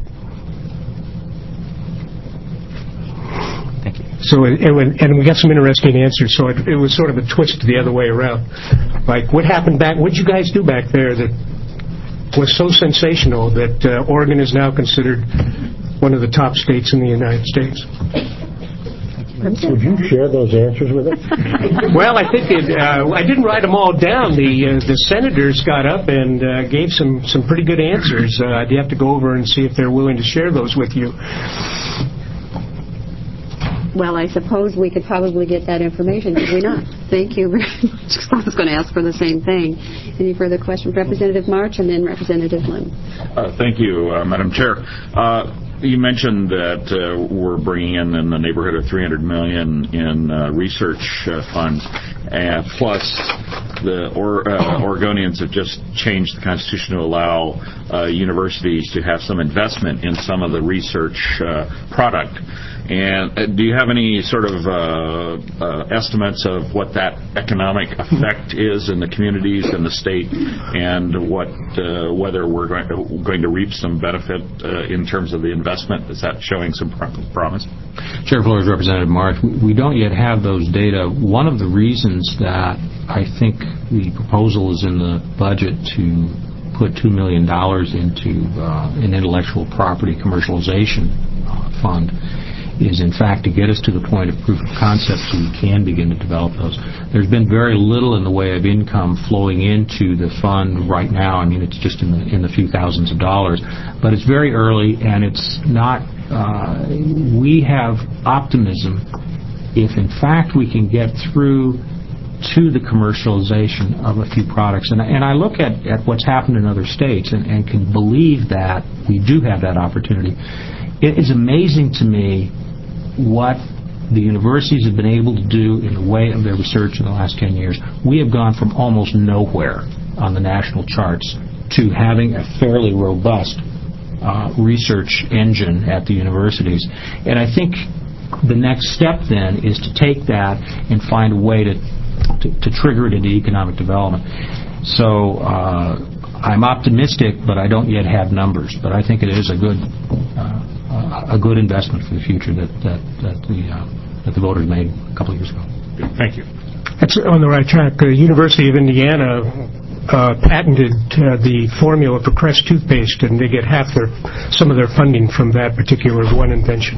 Thank you. So, it, it, and we got some interesting answers, so it, it was sort of a twist the other way around. Like, what happened back, what did you guys do back there that was so sensational that uh, Oregon is now considered one of the top states in the United States? Would you share those answers with us? Well, I think it, uh, I didn't write them all down. The uh, the senators got up and uh, gave some, some pretty good answers. Uh, I'd have to go over and see if they're willing to share those with you. Well, I suppose we could probably get that information, could we not? Thank you very much. I was going to ask for the same thing. Any further questions? Representative March and then Representative Lim. Uh, thank you, uh, Madam Chair. Uh, you mentioned that uh, we're bringing in in the neighborhood of three hundred million dollars in uh, research uh, funds, and plus the or, uh, Oregonians have just changed the Constitution to allow uh, universities to have some investment in some of the research uh, product. And uh, do you have any sort of uh, uh, estimates of what that economic effect is in the communities and the state, and what uh, whether we're going to, going to reap some benefit uh, in terms of the investment investment? Is that showing some pro- promise? Chair Flores, Representative March, we don't yet have those data. One of the reasons that I think the proposal is in the budget to put two million dollars into uh, an intellectual property commercialization uh, fund is, in fact, to get us to the point of proof of concept so we can begin to develop those. There's been very little in the way of income flowing into the fund right now. I mean, it's just in the, in the few thousands of dollars. But it's very early, and it's not... Uh, we have optimism if, in fact, we can get through to the commercialization of a few products. And, and I look at, at what's happened in other states and, and can believe that we do have that opportunity. It is amazing to me what the universities have been able to do in the way of their research in the last ten years. We have gone from almost nowhere on the national charts to having a fairly robust uh, research engine at the universities. And I think the next step then is to take that and find a way to, to, to trigger it into economic development. So uh, I'm optimistic, but I don't yet have numbers. But I think it is a good uh, a good investment for the future that that, that the uh, that the voters made a couple of years ago. Good. Thank you. That's on the right track. The University of Indiana uh, patented uh, the formula for Crest toothpaste, and they get half their some of their funding from that particular one invention.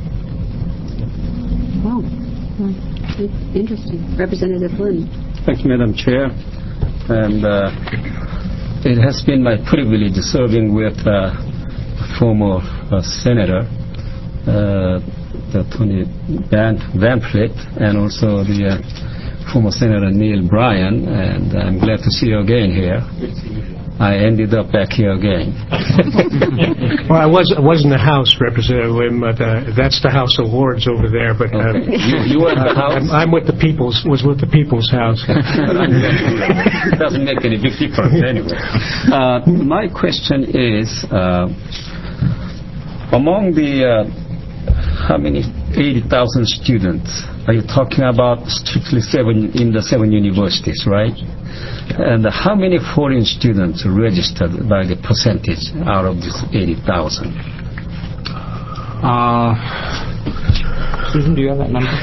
Wow. Well, interesting. Representative Lynn. Thank you, Madam Chair. And uh, it has been my privilege serving with uh, former uh, Senator uh, the Tony Van, Van Fleet and also the uh, former Senator Neil Bryan, and I'm glad to see you again here. I ended up back here again. Well, I was I was in the House, Representative Lim, but uh, that's the House of Lords over there. But uh, okay. you, you were in the House. I'm, I'm with the People's. Was with the People's House. It doesn't make any big difference anyway. Uh, my question is, uh, among the uh, how many eighty thousand students are you talking about? Strictly seven in the seven universities, right? And how many foreign students registered by the percentage out of this eighty thousand? Uh, Susan, do you have that number?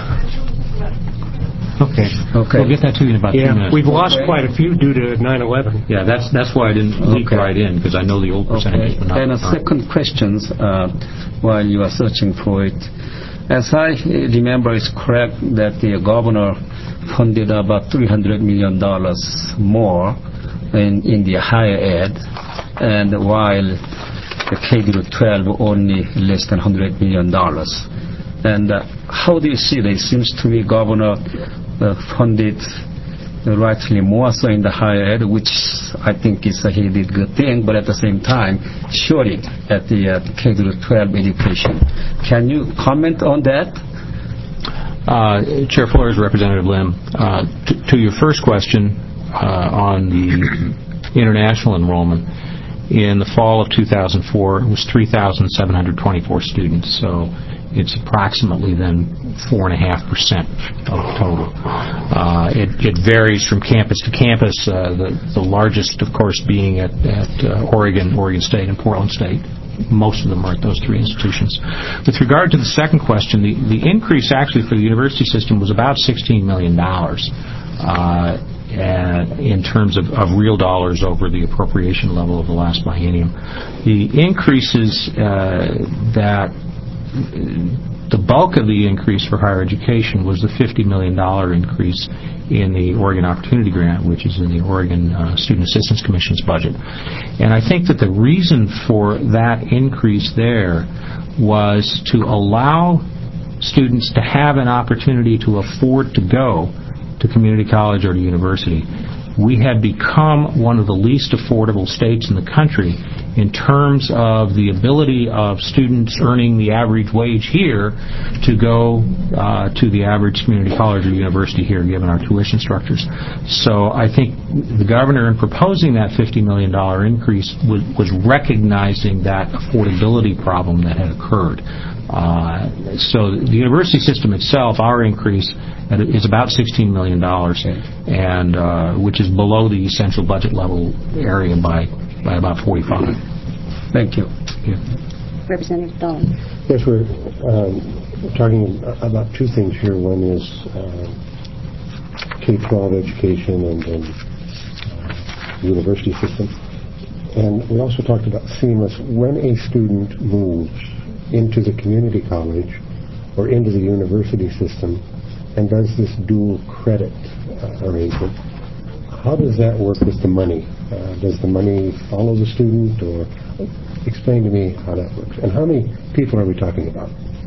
Okay. Okay. We'll get that to you in about yeah, two minutes. we've lost okay. quite a few due to nine eleven. Yeah, that's that's why I didn't leap okay. right in, because I know the old percentages. Okay. But not And a second question, uh, while you are searching for it. As I remember, it's correct that the governor funded about three hundred million dollars more in, in the higher ed, and while the K through twelve only less than one hundred million dollars. And uh, how do you see that? It seems to me governor uh, funded uh, rightly more so in the higher ed, which I think is a he did good thing, but at the same time shorted at the uh, K through twelve education. Can you comment on that? Uh, Chair Flores, Representative Lim, uh, t- to your first question uh, on the international enrollment, in the fall of two thousand four, it was three thousand seven hundred twenty-four students, so it's approximately then four point five percent of the total. Uh, it, it varies from campus to campus, uh, the, the largest, of course, being at, at uh, Oregon, Oregon State, and Portland State. Most of them are at those three institutions. With regard to the second question, the, the increase actually for the university system was about sixteen million dollars uh, in terms of, of real dollars over the appropriation level of the last biennium. The increases uh, that the bulk of the increase for higher education was the fifty million dollars increase in the Oregon Opportunity Grant, which is in the Oregon uh, Student Assistance Commission's budget. And I think that the reason for that increase there was to allow students to have an opportunity to afford to go to community college or to university. We had become one of the least affordable states in the country in terms of the ability of students earning the average wage here to go uh, to the average community college or university here, given our tuition structures. So I think the governor, in proposing that fifty million dollars increase, was, was recognizing that affordability problem that had occurred. Uh, so the university system itself, our increase is about sixteen million dollars, and uh, which is below the essential budget level area by by about forty-five. Thank you. Yeah. Representative Dahl. Yes, we're um, talking about two things here. One is uh, K twelve education and, and uh, university system. And we also talked about seamless. When a student moves into the community college or into the university system and does this dual credit uh, arrangement, how does that work with the money? Uh, does the money follow the student, or explain to me how that works? And how many people are we talking about?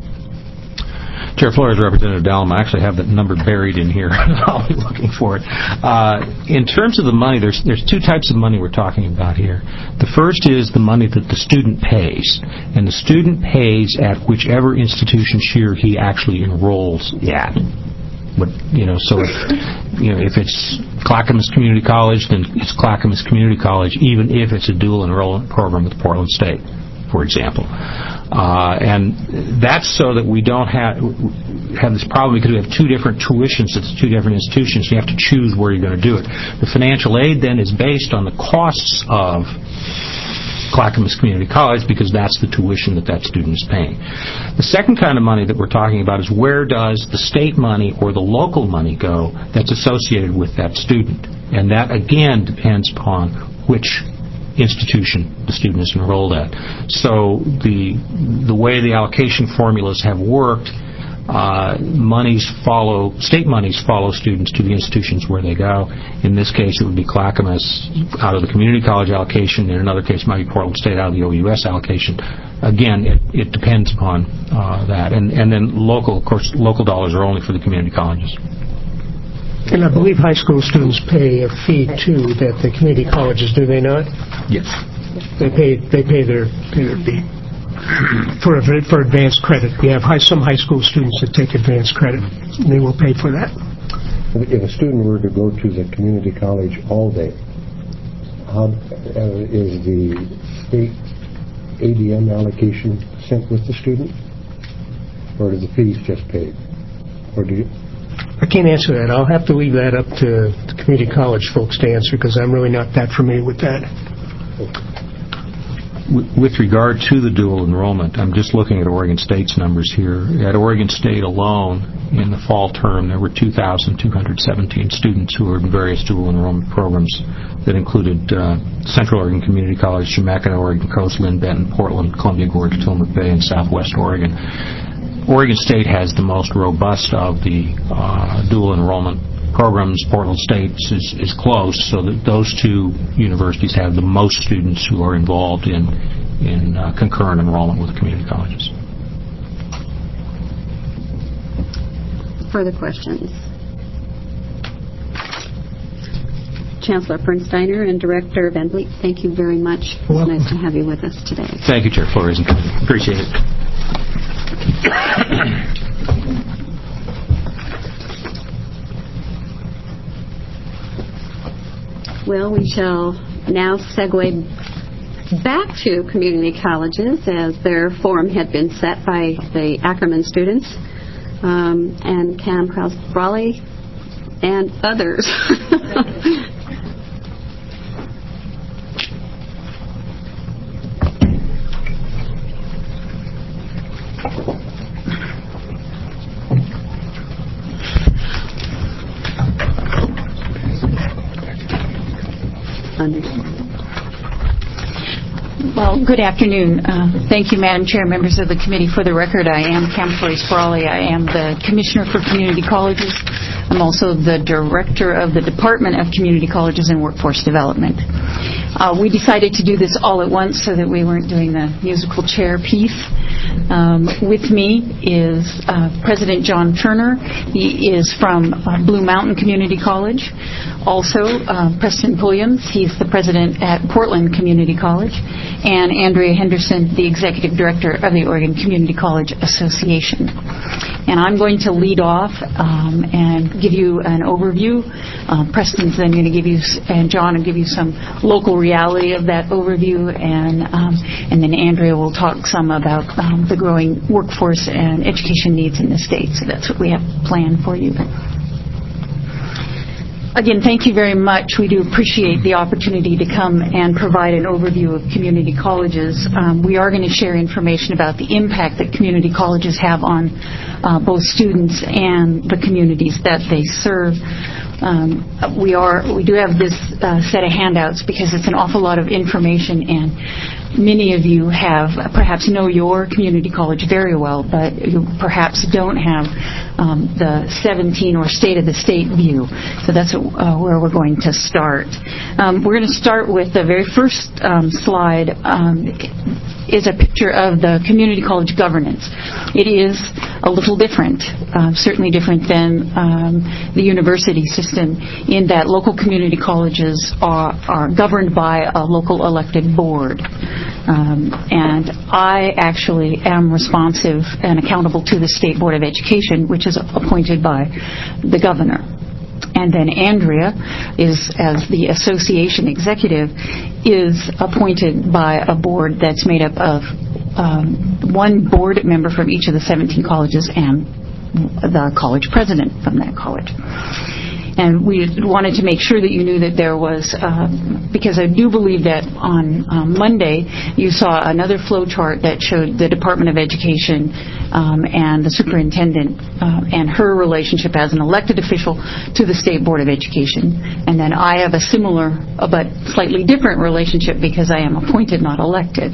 Chair Flores, Representative Dallum, I actually have that number buried in here. I'll be looking for it. Uh, in terms of the money, there's there's two types of money we're talking about here. The first is the money that the student pays, and the student pays at whichever institution she or he actually enrolls at. But, you know, so if, you know, if it's Clackamas Community College, then it's Clackamas Community College, even if it's a dual enrollment program with Portland State, for example. Uh, and that's so that we don't have have this problem because we have two different tuitions at the two different institutions. You have to choose where you're going to do it. The financial aid then is based on the costs of Clackamas Community College because that's the tuition that that student is paying. The second kind of money that we're talking about is where does the state money or the local money go that's associated with that student. And that, again, depends upon which institution the student is enrolled at. So the the way the allocation formulas have worked, uh, monies follow, state monies follow students to the institutions where they go. In this case, it would be Clackamas out of the community college allocation. In another case, it might be Portland State out of the O U S allocation. Again, it, it depends upon uh, that. And, and then local, of course, local dollars are only for the community colleges. And I believe high school students pay a fee too that the community colleges, do they not? Yes. They pay they pay their pay their fee for for advanced credit. We have high, some high school students that take advanced credit, and they will pay for that. If a student were to go to the community college all day, how uh, is the state A D M allocation sent with the student, or are the fees just paid, or do you? I can't answer that. I'll have to leave that up to the community college folks to answer because I'm really not that familiar with that. With regard to the dual enrollment, I'm just looking at Oregon State's numbers here. At Oregon State alone, in the fall term, there were two thousand two hundred seventeen students who were in various dual enrollment programs that included uh, Central Oregon Community College, Chemeketa, Oregon Coast, Lynn Benton, Portland, Columbia Gorge, Tillamook Bay, and Southwest Oregon. Oregon State has the most robust of the uh, dual enrollment programs. Portland State is, is close, so that those two universities have the most students who are involved in in uh, concurrent enrollment with the community colleges. Further questions? Chancellor Pernsteiner and Director Van Vliet, thank you very much. It's Welcome. Nice to have you with us today. Thank you, Chair Flores. Appreciate it. Well, we shall now segue back to community colleges as their forum had been set by the Ackerman students um, and Cam Krause-Brawley and others. Well, good afternoon. Uh, thank you, Madam Chair, members of the committee. For the record, I am Cam Flores-Brawley. I am the Commissioner for Community Colleges. I'm also the Director of the Department of Community Colleges and Workforce Development. Uh, we decided to do this all at once so that we weren't doing the musical chair piece. Um, with me is uh, President John Turner. He is from uh, Blue Mountain Community College. Also, uh, Preston Williams. He's the president at Portland Community College. And Andrea Henderson, the Executive Director of the Oregon Community College Association. And I'm going to lead off um, and give you an overview. Uh, Preston's then going to give you, and John will give you some local reality of that overview, and um, and then Andrea will talk some about um, the growing workforce and education needs in the state. So that's what we have planned for you. Again, thank you very much. We do appreciate the opportunity to come and provide an overview of community colleges. Um, we are going to share information about the impact that community colleges have on uh, both students and the communities that they serve. Um, we are we do have this uh, set of handouts because it's an awful lot of information, and many of you have perhaps know your community college very well, but you perhaps don't have um, the seventeen or state of the state view. So that's uh, where we're going to start. Um, we're going to start with the very first um, slide. Um, is a picture of the community college governance. It is a little different, uh, certainly different than um, the university system, in that local community colleges are, are governed by a local elected board. Um, and I actually am responsive and accountable to the State Board of Education, which is appointed by the governor. And then Andrea is, as the association executive, is appointed by a board that's made up of um, one board member from each of the seventeen colleges and the college president from that college. And we wanted to make sure that you knew that there was, uh, because I do believe that on um, Monday you saw another flow chart that showed the Department of Education um, and the superintendent uh, and her relationship as an elected official to the State Board of Education. And then I have a similar uh, but slightly different relationship because I am appointed, not elected.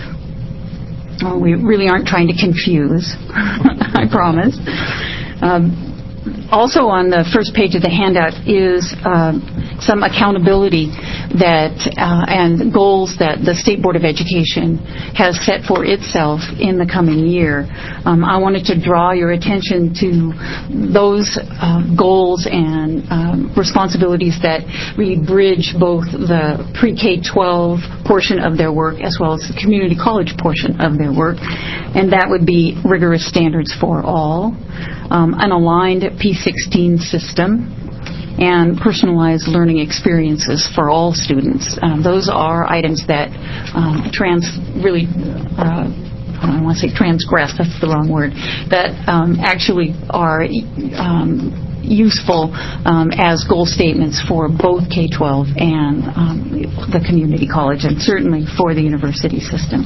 Uh, we really aren't trying to confuse, I promise. Um, Also on the first page of the handout is uh, some accountability that uh, and goals that the State Board of Education has set for itself in the coming year. Um, I wanted to draw your attention to those uh, goals and um, responsibilities that really bridge both the pre-K twelve portion of their work as well as the community college portion of their work, and that would be rigorous standards for all, um, an aligned P sixteen system, and personalized learning experiences for all students. Um, those are items that um, trans really, uh, I don't want to say transgress, that's the wrong word, that um, actually are um, useful um, as goal statements for both K twelve and um, the community college, and certainly for the university system.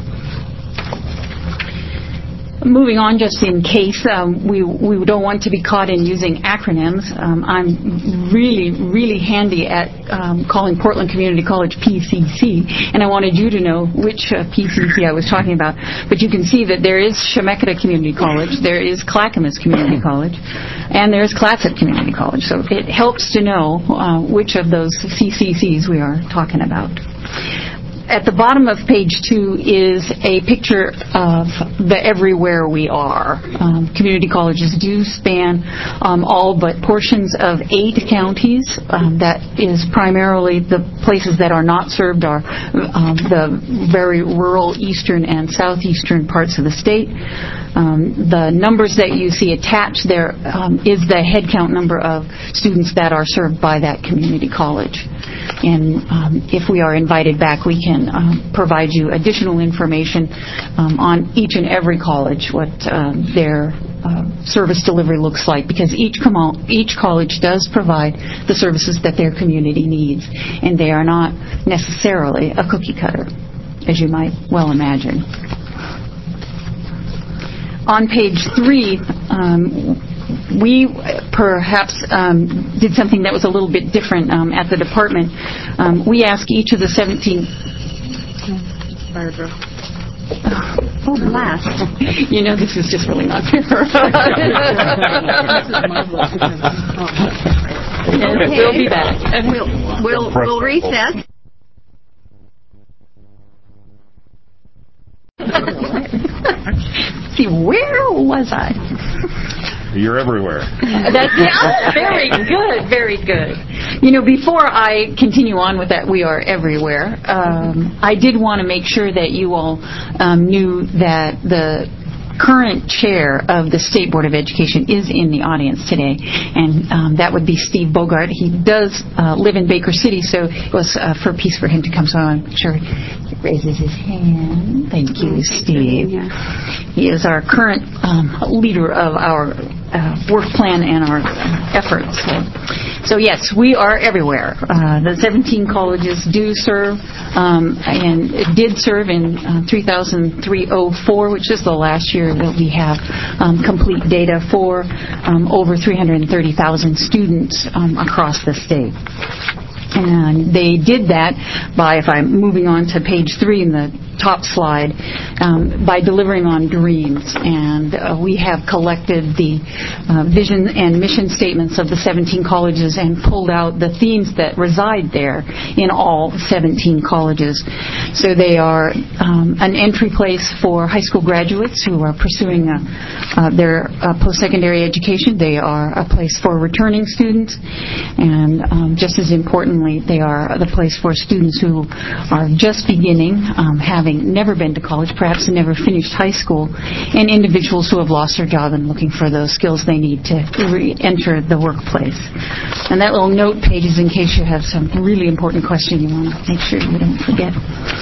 Moving on, just in case um, we we don't want to be caught in using acronyms, um, I'm really, really handy at um, calling Portland Community College P C C, and I wanted you to know which uh, P C C I was talking about. But you can see that there is Chemeketa Community College, there is Clackamas Community College, and there is Clatsop Community College. So it helps to know uh, which of those C C Cs we are talking about. At the bottom of page two is a picture of the everywhere we are. Um, community colleges do span um, all but portions of eight counties. Um, that is primarily the places that are not served are um, the very rural eastern and southeastern parts of the state. Um, the numbers that you see attached there um, is the head count number of students that are served by that community college. And um, if we are invited back, we can um, provide you additional information um, on each and every college, what um, their uh, service delivery looks like, because each, com- each college does provide the services that their community needs, and they are not necessarily a cookie cutter, as you might well imagine. On page three, um, we perhaps um, did something that was a little bit different um, at the department. Um, we asked each of the seventeen... Barbara. Oh, blast. You know, this is just really not fair. Okay. We'll be back. We'll, we'll, we'll recess. See, where was I? You're everywhere. That's, yeah, very good, very good. You know, before I continue on with that, we are everywhere, um, I did want to make sure that you all um, knew that the current chair of the State Board of Education is in the audience today, and um, that would be Steve Bogart. He does uh, live in Baker City, so it was uh, for a piece for him to come, so I'm sure he raises his hand. Thank you, Steve. He is our current um, leader of our uh, work plan and our efforts. So So yes, we are everywhere. Uh, the seventeen colleges do serve, um, and it did serve in uh, three thousand three oh four, which is the last year that we have um, complete data for um, over three hundred thirty thousand students um, across the state. And they did that by, if I'm moving on to page three in the top slide, um, by delivering on dreams. And uh, we have collected the uh, vision and mission statements of the seventeen colleges and pulled out the themes that reside there in all seventeen colleges. So they are um, an entry place for high school graduates who are pursuing a, uh, their uh, post-secondary education. They are a place for returning students. And um, just as importantly, they are the place for students who are just beginning, um, having never been to college, perhaps never finished high school, and individuals who have lost their job and looking for those skills they need to re-enter the workplace. And that little note page is in case you have some really important question you want to make sure you don't forget.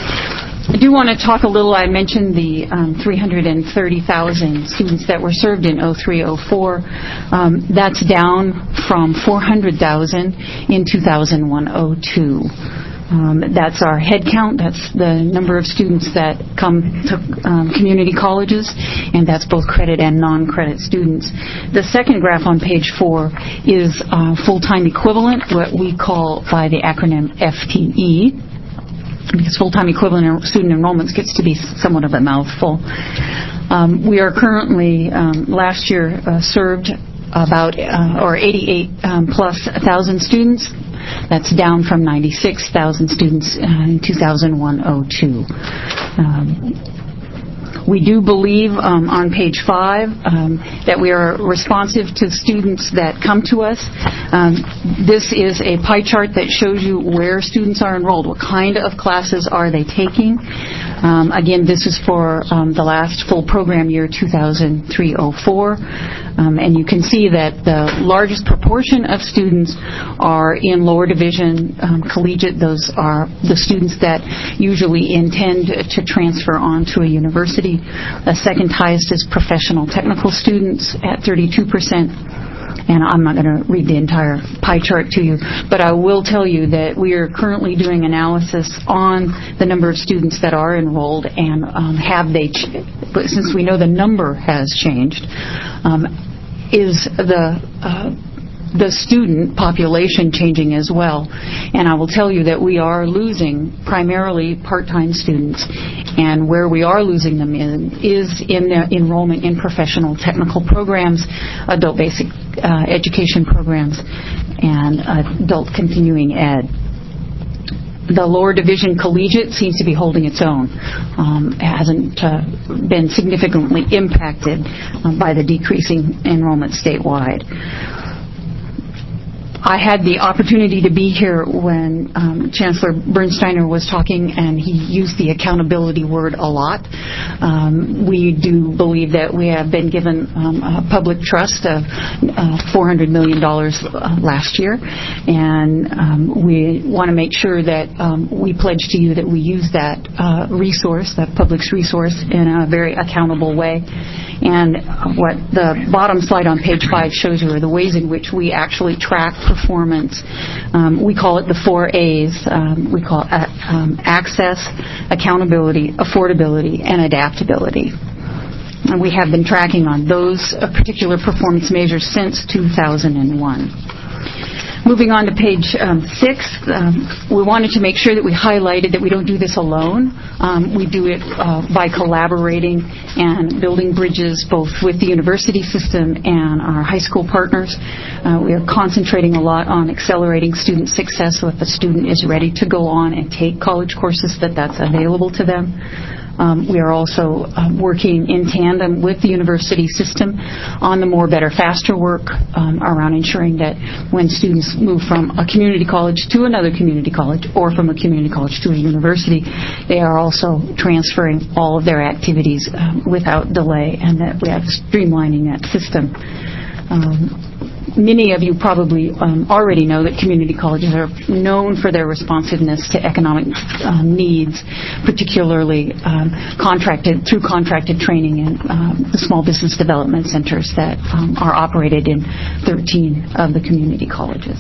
I do want to talk a little, I mentioned the um, three hundred thirty thousand students that were served in oh three oh four. Um, that's down from four hundred thousand in two thousand one oh two. Um, that's our head count. That's the number of students that come to um, community colleges, and that's both credit and non-credit students. The second graph on page four is uh, full-time equivalent, what we call by the acronym F T E, because full-time equivalent student enrollments gets to be somewhat of a mouthful. Um, we are currently, um, last year, uh, served about, uh, or eighty-eight um, plus thousand students. That's down from ninety-six thousand students uh, in two thousand one oh two. Um, We do believe um, on page five um, that we are responsive to students that come to us. Um, this is a pie chart that shows you where students are enrolled, what kind of classes are they taking. Um, again, this is for um, the last full program year, two thousand three oh four. Um, and you can see that the largest proportion of students are in lower division um, collegiate. Those are the students that usually intend to transfer on to a university. The second highest is professional technical students at thirty-two percent. And I'm not going to read the entire pie chart to you, but I will tell you that we are currently doing analysis on the number of students that are enrolled and um, have they, ch- but since we know the number has changed, um, is the uh, the student population changing as well. And I will tell you that we are losing primarily part-time students, and where we are losing them in is in the enrollment in professional technical programs, adult basic uh, education programs, and adult continuing ed. The lower division collegiate seems to be holding its own. Um, it hasn't uh, been significantly impacted uh, by the decreasing enrollment statewide. I had the opportunity to be here when um, Chancellor Bernsteiner was talking, and he used the accountability word a lot. Um, we do believe that we have been given um, a public trust of uh, four hundred million dollars uh, last year, and um, we want to make sure that um, we pledge to you that we use that uh, resource, that public's resource, in a very accountable way. And what the bottom slide on page five shows you are the ways in which we actually track performance. Um, we call it the four A's. Um, we call it uh, um, access, accountability, affordability, and adaptability. And we have been tracking on those uh, particular performance measures since two thousand one. Moving on to page um, six, um, we wanted to make sure that we highlighted that we don't do this alone. Um, we do it uh, by collaborating and building bridges both with the university system and our high school partners. Uh, we are concentrating a lot on accelerating student success, so if a student is ready to go on and take college courses, that that's available to them. Um, we are also uh, working in tandem with the university system on the more, better, faster work um, around ensuring that when students move from a community college to another community college or from a community college to a university, they are also transferring all of their activities um, without delay, and that we have streamlining that system. Um, many of you probably um, already know that community colleges are known for their responsiveness to economic um, needs, particularly um, contracted through contracted training in um, the small business development centers that um, are operated in thirteen of the community colleges.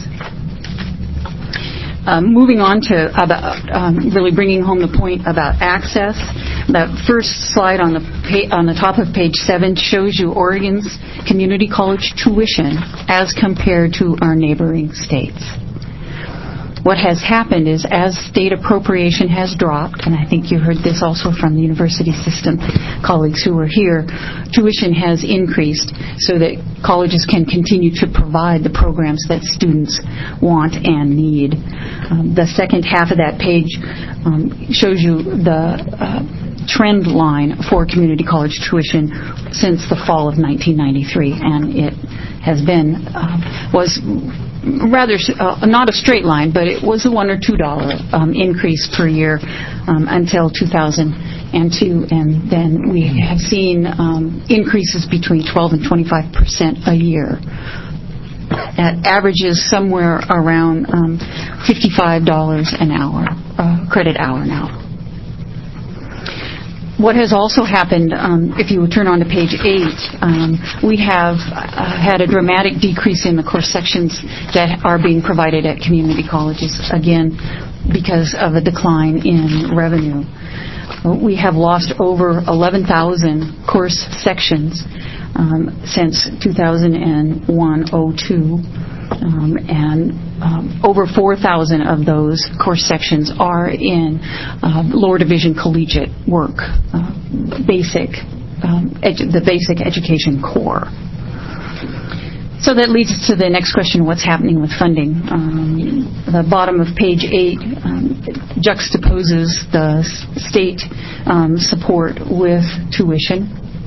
Um, moving on to about um, really bringing home the point about access. The first slide on the pa- on the top of page seven shows you Oregon's community college tuition as compared to our neighboring states. What has happened is, as state appropriation has dropped, and I think you heard this also from the university system colleagues who were here, tuition has increased so that colleges can continue to provide the programs that students want and need. Um, the second half of that page um, shows you the uh, trend line for community college tuition since the fall of nineteen ninety-three, and it has been, uh, was rather uh, not a straight line, but it was a one or two dollar um, increase per year um, until two thousand two, and then we have seen um, increases between twelve and twenty-five percent a year. That averages somewhere around um, fifty-five dollars an hour, uh, credit hour now. What has also happened, um, if you would turn on to page eight, um, we have uh, had a dramatic decrease in the course sections that are being provided at community colleges, again, because of a decline in revenue. We have lost over eleven thousand course sections um, since two thousand one oh two, um, and um, over four thousand of those course sections are in uh, lower division collegiate work, uh, basic, um, edu- the basic education core. So that leads us to the next question, what's happening with funding? Um, the bottom of page eight um, juxtaposes the state um, support with tuition.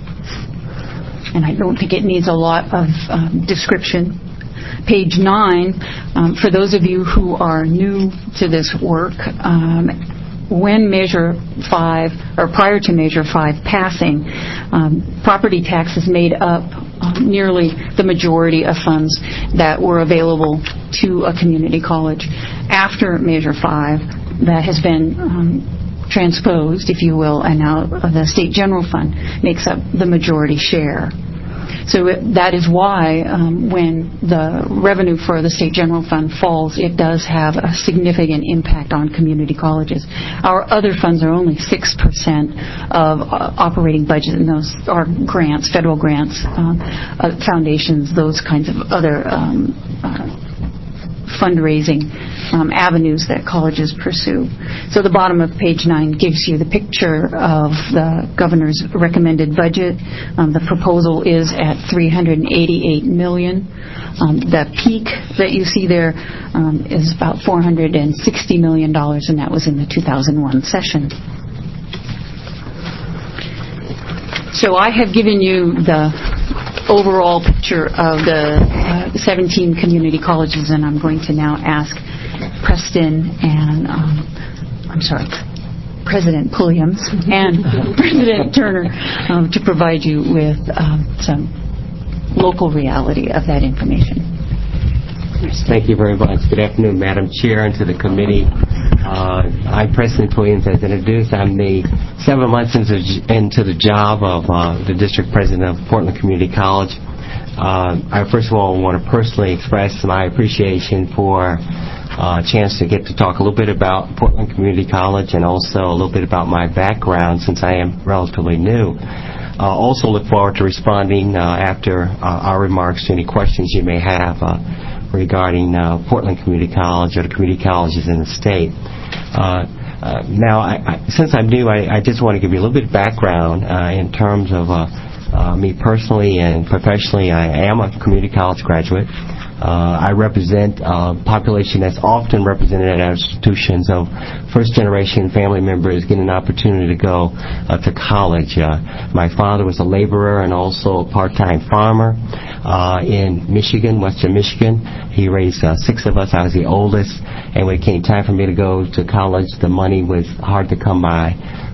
And I don't think it needs a lot of um, description. Page nine, um, for those of you who are new to this work, um, when Measure five, or prior to Measure five passing, um, property taxes made up um, nearly the majority of funds that were available to a community college. After Measure five, that has been um, transposed, if you will, and now the State General Fund makes up the majority share. So it, that is why um, when the revenue for the State General Fund falls, it does have a significant impact on community colleges. Our other funds are only six percent of uh, operating budget, and those are grants, federal grants, um, uh, foundations, those kinds of other um, uh, fundraising um, avenues that colleges pursue. So the bottom of page nine gives you the picture of the governor's recommended budget. Um, the proposal is at three hundred eighty-eight million dollars. Um, the peak that you see there um, is about four hundred sixty million dollars, and that was in the two thousand one session. So I have given you the overall picture of the uh, seventeen community colleges, and I'm going to now ask Preston and, um, I'm sorry, President Pulliams and President Turner um, to provide you with um, some local reality of that information. Thank you very much. Good afternoon, Madam Chair, and to the committee. Uh, I'm President Williams, as introduced. I'm the seven months into, into the job of uh, the District President of Portland Community College. Uh, I first of all want to personally express my appreciation for uh, a chance to get to talk a little bit about Portland Community College and also a little bit about my background since I am relatively new. Uh, also look forward to responding uh, after uh, our remarks to any questions you may have uh, regarding uh, Portland Community College or the community colleges in the state. Uh, uh, now, I, I, since I'm new, I, I just want to give you a little bit of background uh, in terms of uh, uh, me personally and professionally. I am a community college graduate. Uh, I represent a population that's often represented at our institutions of first-generation family members getting an opportunity to go uh, to college. Uh, my father was a laborer and also a part-time farmer uh, in Michigan, western Michigan. He raised uh, six of us. I was the oldest, and when it came time for me to go to college, the money was hard to come by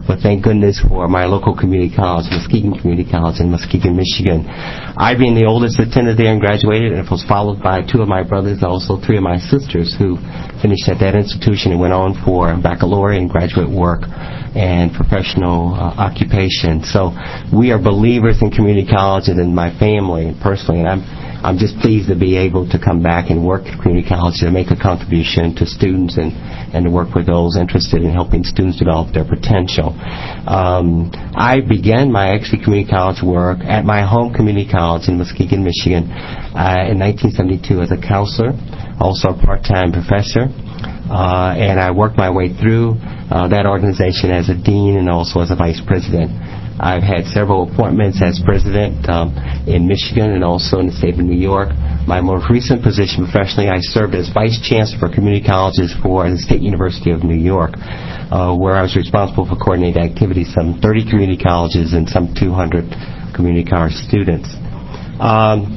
but thank goodness for my local community college, Muskegon Community College in Muskegon, Michigan. I, being the oldest, attended there and graduated, and was followed by two of my brothers, also three of my sisters, who finished at that institution and went on for baccalaureate and graduate work and professional uh, occupation. So we are believers in community colleges in my family personally, and I'm I'm just pleased to be able to come back and work at community college to make a contribution to students and, and to work with those interested in helping students develop their potential. Um, I began my actually community college work at my home community college in Muskegon, Michigan uh, in nineteen seventy-two as a counselor, also a part-time professor, uh, and I worked my way through uh, that organization as a dean and also as a vice president. I've had several appointments as president um, in Michigan and also in the state of New York. My most recent position professionally, I served as vice chancellor for community colleges for the State University of New York, uh, where I was responsible for coordinating activities, some thirty community colleges and some two hundred community college students. Um,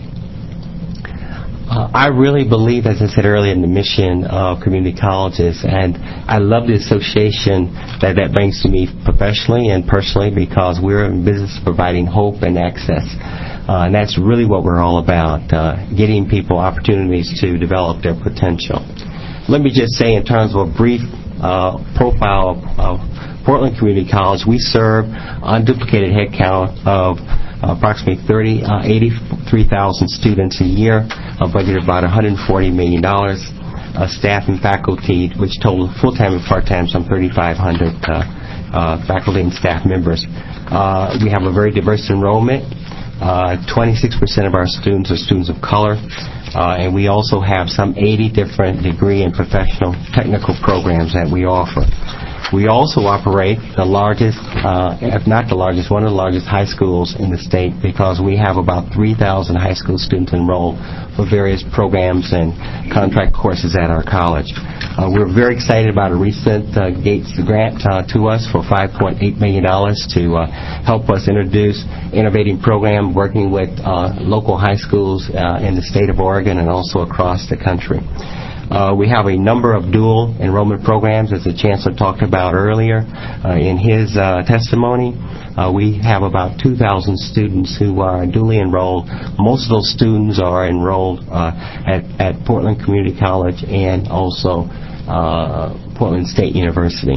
Uh, I really believe, as I said earlier, in the mission of community colleges, and I love the association that that brings to me professionally and personally, because we're in business of providing hope and access. Uh, and that's really what we're all about, uh, getting people opportunities to develop their potential. Let me just say, in terms of a brief uh, profile of Portland Community College, we serve unduplicated head count of approximately thirty, uh, eighty-three thousand students a year, a budget of about one hundred forty million dollars, uh, staff and faculty, which total full-time and part-time, some thirty-five hundred uh, uh, faculty and staff members. Uh, we have a very diverse enrollment. Uh, twenty-six percent of our students are students of color, uh, and we also have some eighty different degree and professional technical programs that we offer. We also operate the largest, uh, if not the largest, one of the largest high schools in the state, because we have about three thousand high school students enrolled for various programs and contract courses at our college. Uh, we're very excited about a recent uh, Gates grant uh, to us for five point eight million dollars to uh, help us introduce innovating program working with uh, local high schools uh, in the state of Oregon and also across the country. Uh, we have a number of dual enrollment programs, as the Chancellor talked about earlier uh, in his uh, testimony. Uh, we have about two thousand students who are dually enrolled. Most of those students are enrolled uh, at, at Portland Community College and also uh, Portland State University.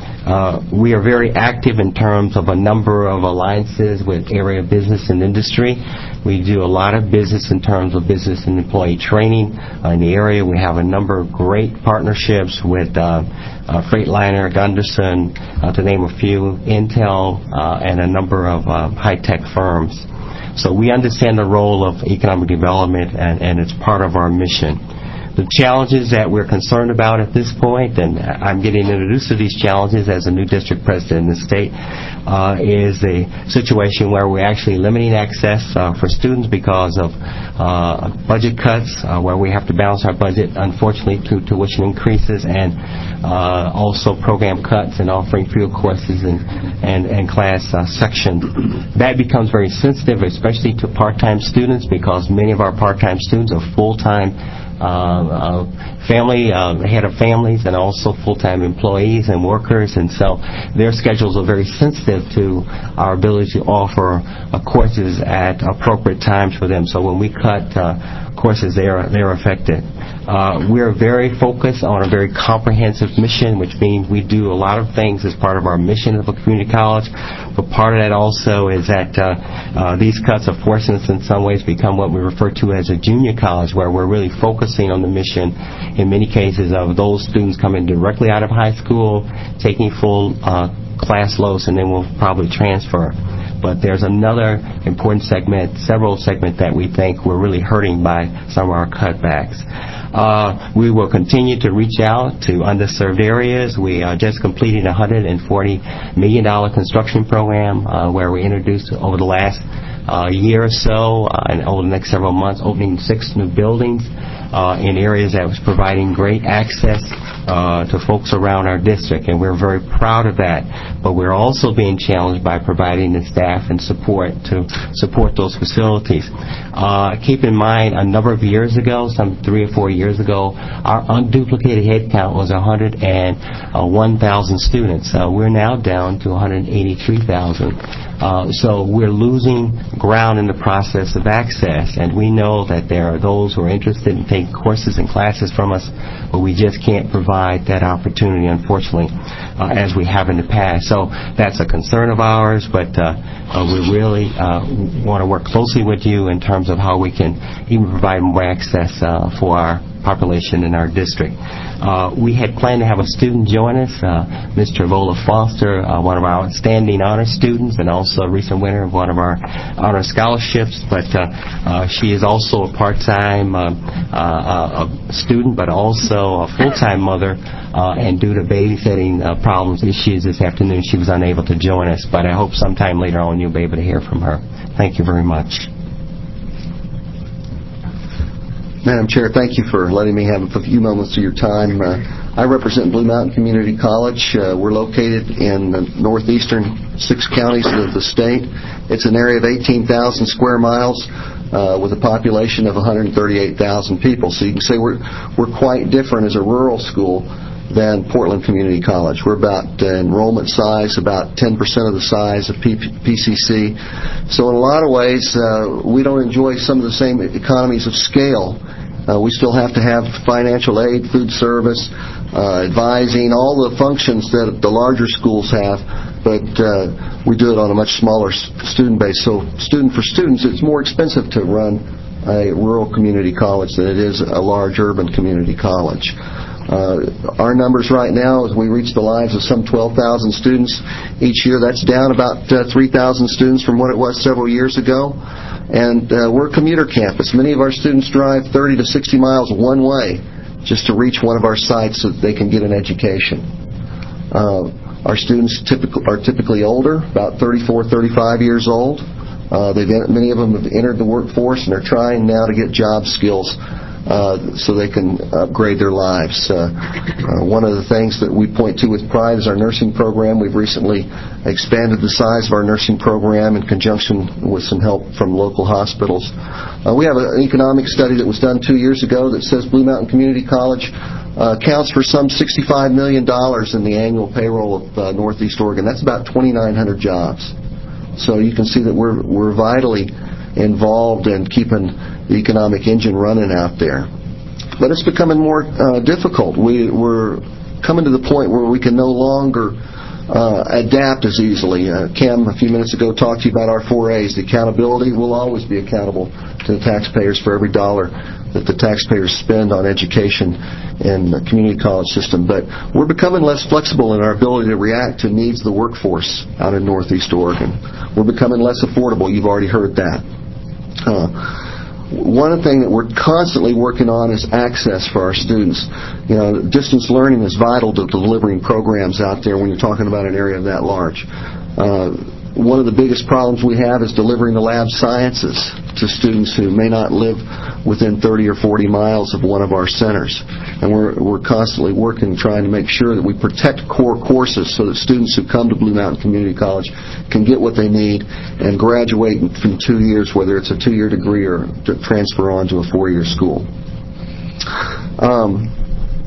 Uh, we are very active in terms of a number of alliances with area business and industry. We do a lot of business in terms of business and employee training uh, in the area. We have a number of great partnerships with uh, uh, Freightliner, Gunderson, uh, to name a few, Intel, uh, and a number of uh, high-tech firms. So we understand the role of economic development, and, and it's part of our mission. The challenges that we're concerned about at this point, and I'm getting introduced to these challenges as a new district president in the state, uh, is a situation where we're actually limiting access uh, for students because of uh, budget cuts, uh, where we have to balance our budget, unfortunately, through tuition increases and uh, also program cuts and offering fewer courses and, and, and class uh, sections. That becomes very sensitive, especially to part-time students, because many of our part-time students are full-time Uh, uh, family, uh, head of families, and also full-time employees and workers, and so their schedules are very sensitive to our ability to offer uh, courses at appropriate times for them. So when we cut uh, courses, they are they're affected. Uh, we're very focused on a very comprehensive mission, which means we do a lot of things as part of our mission of a community college. But part of that also is that uh, uh, these cuts are forcing us in some ways become what we refer to as a junior college, where we're really focusing on the mission in many cases of those students coming directly out of high school, taking full uh, class loads, and then we'll probably transfer. But there's another important segment, several segments that we think we're really hurting by some of our cutbacks. Uh, we will continue to reach out to underserved areas. We uh, just completed a one hundred forty million dollars construction program uh, where we introduced over the last uh, year or so uh, and over the next several months opening six new buildings uh, in areas that was providing great access uh, to folks around our district, and we're very proud of that. But we're also being challenged by providing the staff and support to support those facilities. Uh, keep in mind, a number of years ago, some three or four years ago, our unduplicated head count was one hundred one thousand students. Uh, we're now down to one hundred eighty-three thousand. Uh, so we're losing ground in the process of access, and we know that there are those who are interested in taking courses and classes from us, but we just can't provide that opportunity, unfortunately, uh, as we have in the past. So that's a concern of ours, but uh, uh, we really uh, want to work closely with you in terms of how we can even provide more access uh, for our population in our district. Uh, we had planned to have a student join us, uh, Mister Vola Foster, uh, one of our outstanding honor students and also a recent winner of one of our honor scholarships, but uh, uh, she is also a part-time uh, uh, uh, student, but also a full-time mother, uh, and due to babysitting uh, problems issues this afternoon, she was unable to join us, but I hope sometime later on you'll be able to hear from her. Thank you very much. Madam Chair, thank you for letting me have a few moments of your time. Uh, I represent Blue Mountain Community College. Uh, we're located in the northeastern six counties of the state. It's an area of eighteen thousand square miles uh, with a population of one hundred thirty-eight thousand people. So you can say we're we're quite different as a rural school than Portland Community College. We're about uh, enrollment size, about ten percent of the size of P C C. So in a lot of ways, uh, we don't enjoy some of the same economies of scale. Uh, we still have to have financial aid, food service, uh, advising, all the functions that the larger schools have, but uh, we do it on a much smaller student base. So student for students, it's more expensive to run a rural community college than it is a large urban community college. Uh, our numbers right now, as we reach the lives of some twelve thousand students each year, that's down about uh, three thousand students from what it was several years ago. And uh, we're a commuter campus. Many of our students drive thirty to sixty miles one way just to reach one of our sites so that they can get an education. Uh, our students typical, are typically older, about thirty-four, thirty-five years old. Uh, they've, many of them have entered the workforce and are trying now to get job skills Uh, so they can upgrade their lives. Uh, uh, one of the things that we point to with pride is our nursing program. We've recently expanded the size of our nursing program in conjunction with some help from local hospitals. Uh, we have an economic study that was done two years ago that says Blue Mountain Community College uh, accounts for some sixty-five million dollars in the annual payroll of uh, Northeast Oregon. That's about twenty-nine hundred jobs. So you can see that we're we're vitally involved in keeping the economic engine running out there. But it's becoming more uh, difficult. We, we're coming to the point where we can no longer uh, adapt as easily. Uh, Cam, a few minutes ago, talked to you about our four A's. The accountability, will always be accountable to the taxpayers for every dollar that the taxpayers spend on education in the community college system. But we're becoming less flexible in our ability to react to needs of the workforce out in Northeast Oregon. We're becoming less affordable. You've already heard that. Uh, One thing that we're constantly working on is access for our students. You know, distance learning is vital to delivering programs out there when you're talking about an area that large. Uh, one of the biggest problems we have is delivering the lab sciences to students who may not live within thirty or forty miles of one of our centers. And we're, we're constantly working, trying to make sure that we protect core courses so that students who come to Blue Mountain Community College can get what they need and graduate in two years, whether it's a two-year degree or to transfer on to a four-year school. Um,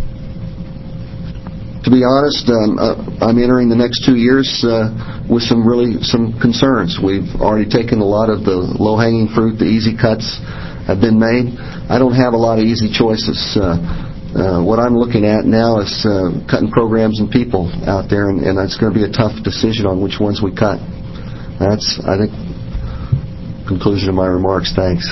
To be honest, um, uh, I'm entering the next two years uh, with some really some concerns. We've already taken a lot of the low-hanging fruit. The easy cuts have been made. I don't have a lot of easy choices. Uh, uh, what I'm looking at now is uh, cutting programs and people out there, and, and it's going to be a tough decision on which ones we cut. That's, I think, conclusion of my remarks. Thanks.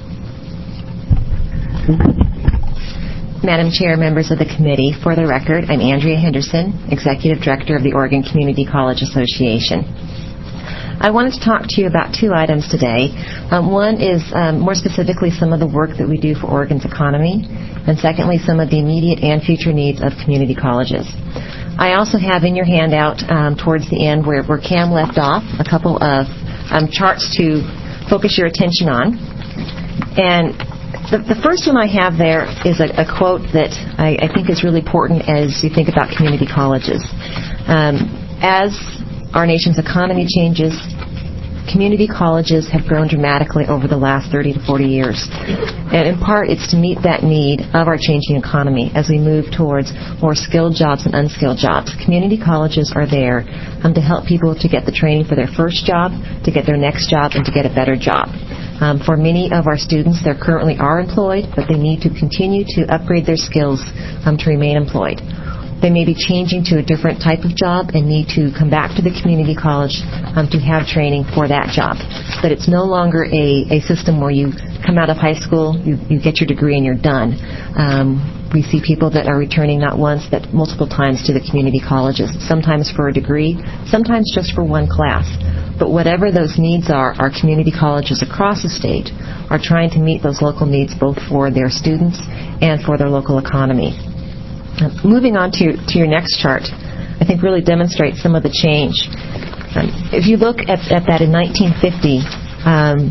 Madam Chair, members of the committee, for the record, I'm Andrea Henderson, Executive Director of the Oregon Community College Association. I wanted to talk to you about two items today. Um, one is um, more specifically some of the work that we do for Oregon's economy, and secondly, some of the immediate and future needs of community colleges. I also have in your handout um, towards the end where, where Cam left off a couple of um, charts to focus your attention on. And the, the first one I have there is a, a quote that I, I think is really important as you think about community colleges. Um, as our nation's economy changes, community colleges have grown dramatically over the last thirty to forty years. And in part, it's to meet that need of our changing economy as we move towards more skilled jobs and unskilled jobs. Community colleges are there um, to help people to get the training for their first job, to get their next job, and to get a better job. Um, for many of our students, they currently are employed, but they need to continue to upgrade their skills um, to remain employed. They may be changing to a different type of job and need to come back to the community college um, to have training for that job. But it's no longer a, a system where you come out of high school, you, you get your degree, and you're done. Um, we see people that are returning not once but multiple times to the community colleges, sometimes for a degree, sometimes just for one class. But whatever those needs are, our community colleges across the state are trying to meet those local needs both for their students and for their local economy. Uh, moving on to, to your next chart, I think really demonstrates some of the change. Um, if you look at, at that in nineteen fifty, um,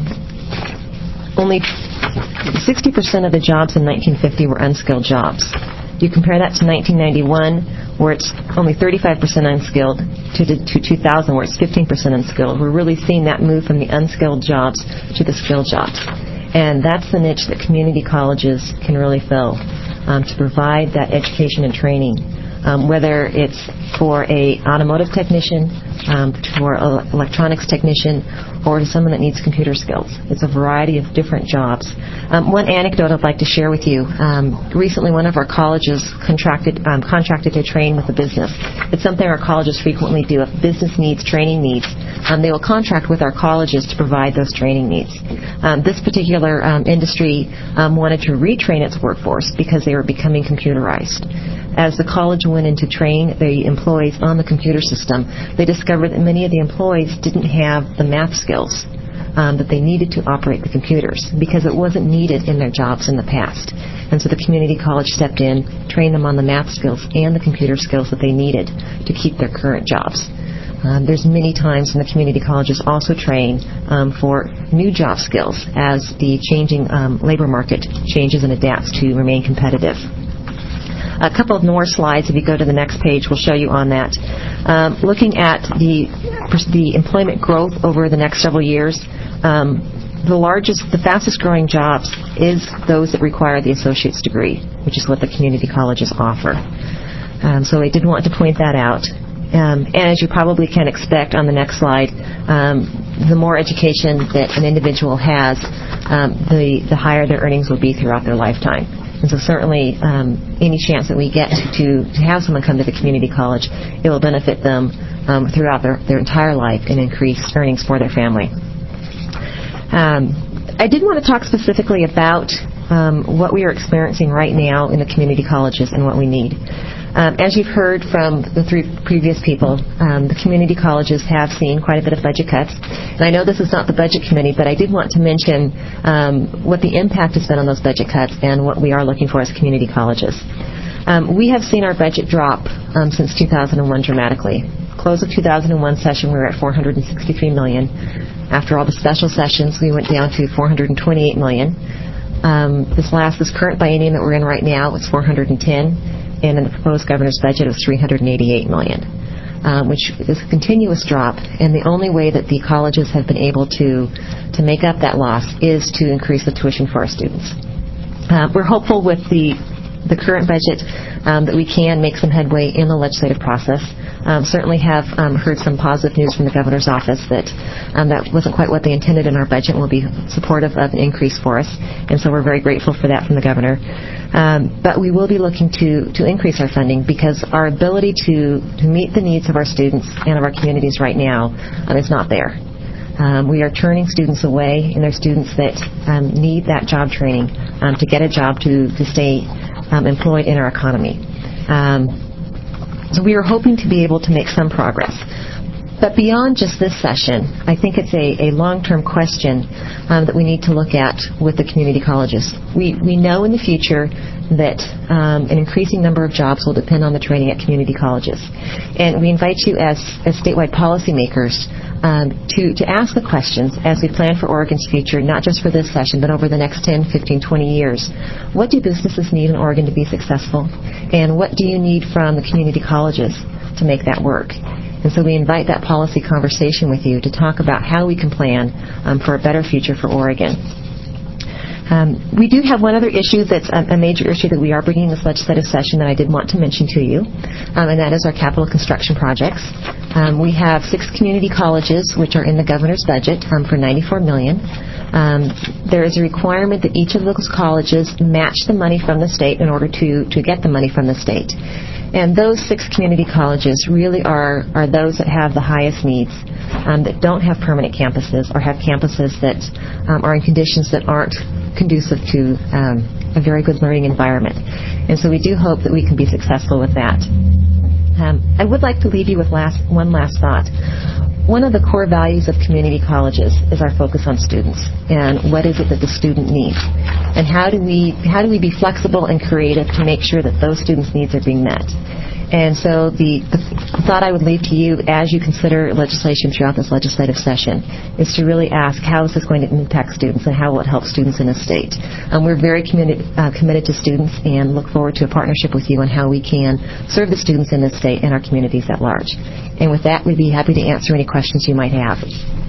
only sixty percent of the jobs in nineteen fifty were unskilled jobs. You compare that to nineteen ninety-one, where it's only thirty-five percent unskilled, to, to two thousand, where it's fifteen percent unskilled. We're really seeing that move from the unskilled jobs to the skilled jobs. And that's the niche that community colleges can really fill. Um, to provide that education and training, um, whether it's for a automotive technician, um, for an electronics technician, or to someone that needs computer skills. It's a variety of different jobs. Um, one anecdote I'd like to share with you. Um, recently, one of our colleges contracted um, contracted to train with a business. It's something our colleges frequently do. If business needs training needs, um, they will contract with our colleges to provide those training needs. Um, this particular um, industry um, wanted to retrain its workforce because they were becoming computerized. As the college went in to train the employees on the computer system, they discovered that many of the employees didn't have the math skills um, that they needed to operate the computers because it wasn't needed in their jobs in the past. And so the community college stepped in, trained them on the math skills and the computer skills that they needed to keep their current jobs. Um, there's many times when the community colleges also train um, for new job skills as the changing um, labor market changes and adapts to remain competitive. A couple of more slides, if you go to the next page, will show you on that. Um, looking at the the employment growth over the next several years, um, the largest, the fastest growing jobs is those that require the associate's degree, which is what the community colleges offer. Um, so I did want to point that out. Um, and as you probably can expect on the next slide, um, the more education that an individual has, um, the, the higher their earnings will be throughout their lifetime. And so certainly um, any chance that we get to, to have someone come to the community college, it will benefit them um, throughout their, their entire life and increase earnings for their family. Um, I did want to talk specifically about um, what we are experiencing right now in the community colleges and what we need. Um, as you've heard from the three previous people, um, the community colleges have seen quite a bit of budget cuts. And I know this is not the budget committee, but I did want to mention um, what the impact has been on those budget cuts and what we are looking for as community colleges. Um, we have seen our budget drop um, since two thousand one dramatically. Close of two thousand one session, we were at four hundred sixty-three million dollars. After all the special sessions, we went down to four hundred twenty-eight million dollars. Um, this last, this current biennium that we're in right now, it's four hundred ten, and in the proposed governor's budget, it was three hundred eighty-eight million dollars, um, which is a continuous drop. And the only way that the colleges have been able to to make up that loss is to increase the tuition for our students. Uh, we're hopeful with the the current budget um, that we can make some headway in the legislative process. Um, certainly have um, heard some positive news from the governor's office that um, that wasn't quite what they intended in our budget and will be supportive of an increase for us. And so we're very grateful for that from the governor. Um, but we will be looking to, to increase our funding because our ability to, to meet the needs of our students and of our communities right now um, is not there. Um, we are turning students away, and there are students that um, need that job training um, to get a job to, to stay um, employed in our economy. Um, so we are hoping to be able to make some progress. But beyond just this session, I think it's a, a long-term question um, that we need to look at with the community colleges. We, we know in the future that um, an increasing number of jobs will depend on the training at community colleges. And we invite you as, as statewide policymakers um, to, to ask the questions as we plan for Oregon's future, not just for this session, but over the next ten, fifteen, twenty years. What do businesses need in Oregon to be successful? And what do you need from the community colleges to make that work? And so we invite that policy conversation with you to talk about how we can plan um, for a better future for Oregon. Um, we do have one other issue that's a, a major issue that we are bringing in this legislative session that I did want to mention to you, um, and that is our capital construction projects. Um, we have six community colleges which are in the governor's budget um, for ninety-four million dollars. Um, there is a requirement that each of those colleges match the money from the state in order to, to get the money from the state. And those six community colleges really are, are those that have the highest needs, um, that don't have permanent campuses or have campuses that um, are in conditions that aren't conducive to um, a very good learning environment. And so we do hope that we can be successful with that. Um, I would like to leave you with last, one last thought. One of the core values of community colleges is our focus on students and what is it that the student needs, and how do we how do we be flexible and creative to make sure that those students' needs are being met. And so the, the thought I would leave to you as you consider legislation throughout this legislative session is to really ask how is this going to impact students and how will it help students in the state. Um, we're very committed, uh, committed to students and look forward to a partnership with you on how we can serve the students in this state and our communities at large. And with that, we'd be happy to answer any questions you might have.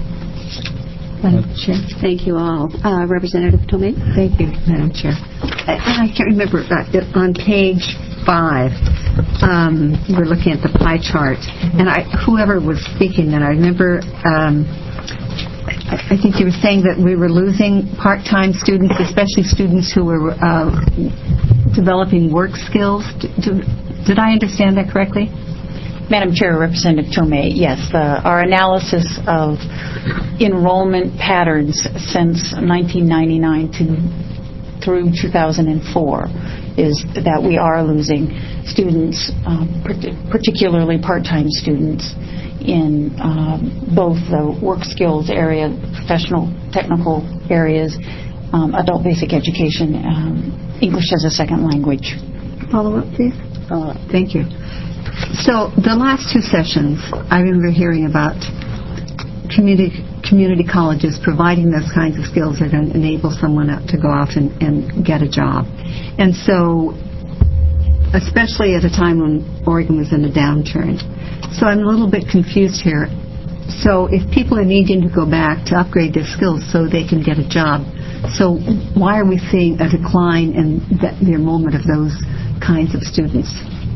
Madam Chair. Thank you all. Uh, Representative Tomei. Thank you, Madam Chair. I, I can't remember, uh, on page five, um, we're looking at the pie chart, and I, whoever was speaking then, I remember, um, I, I think you were saying that we were losing part-time students, especially students who were uh, developing work skills. Did, did I understand that correctly? Madam Chair, Representative Tomei, yes, uh, our analysis of enrollment patterns since nineteen ninety-nine to through two thousand four is that we are losing students, um, particularly part-time students, in um, both the work skills area, professional, technical areas, um, adult basic education, um, English as a second language. Follow up, please. Follow up. Thank you. So the last two sessions, I remember hearing about community community colleges providing those kinds of skills that enable someone to go out and, and get a job. And so, especially at a time when Oregon was in a downturn. So I'm a little bit confused here. So if people are needing to go back to upgrade their skills so they can get a job, so why are we seeing a decline in the, the enrollment of those kinds of students?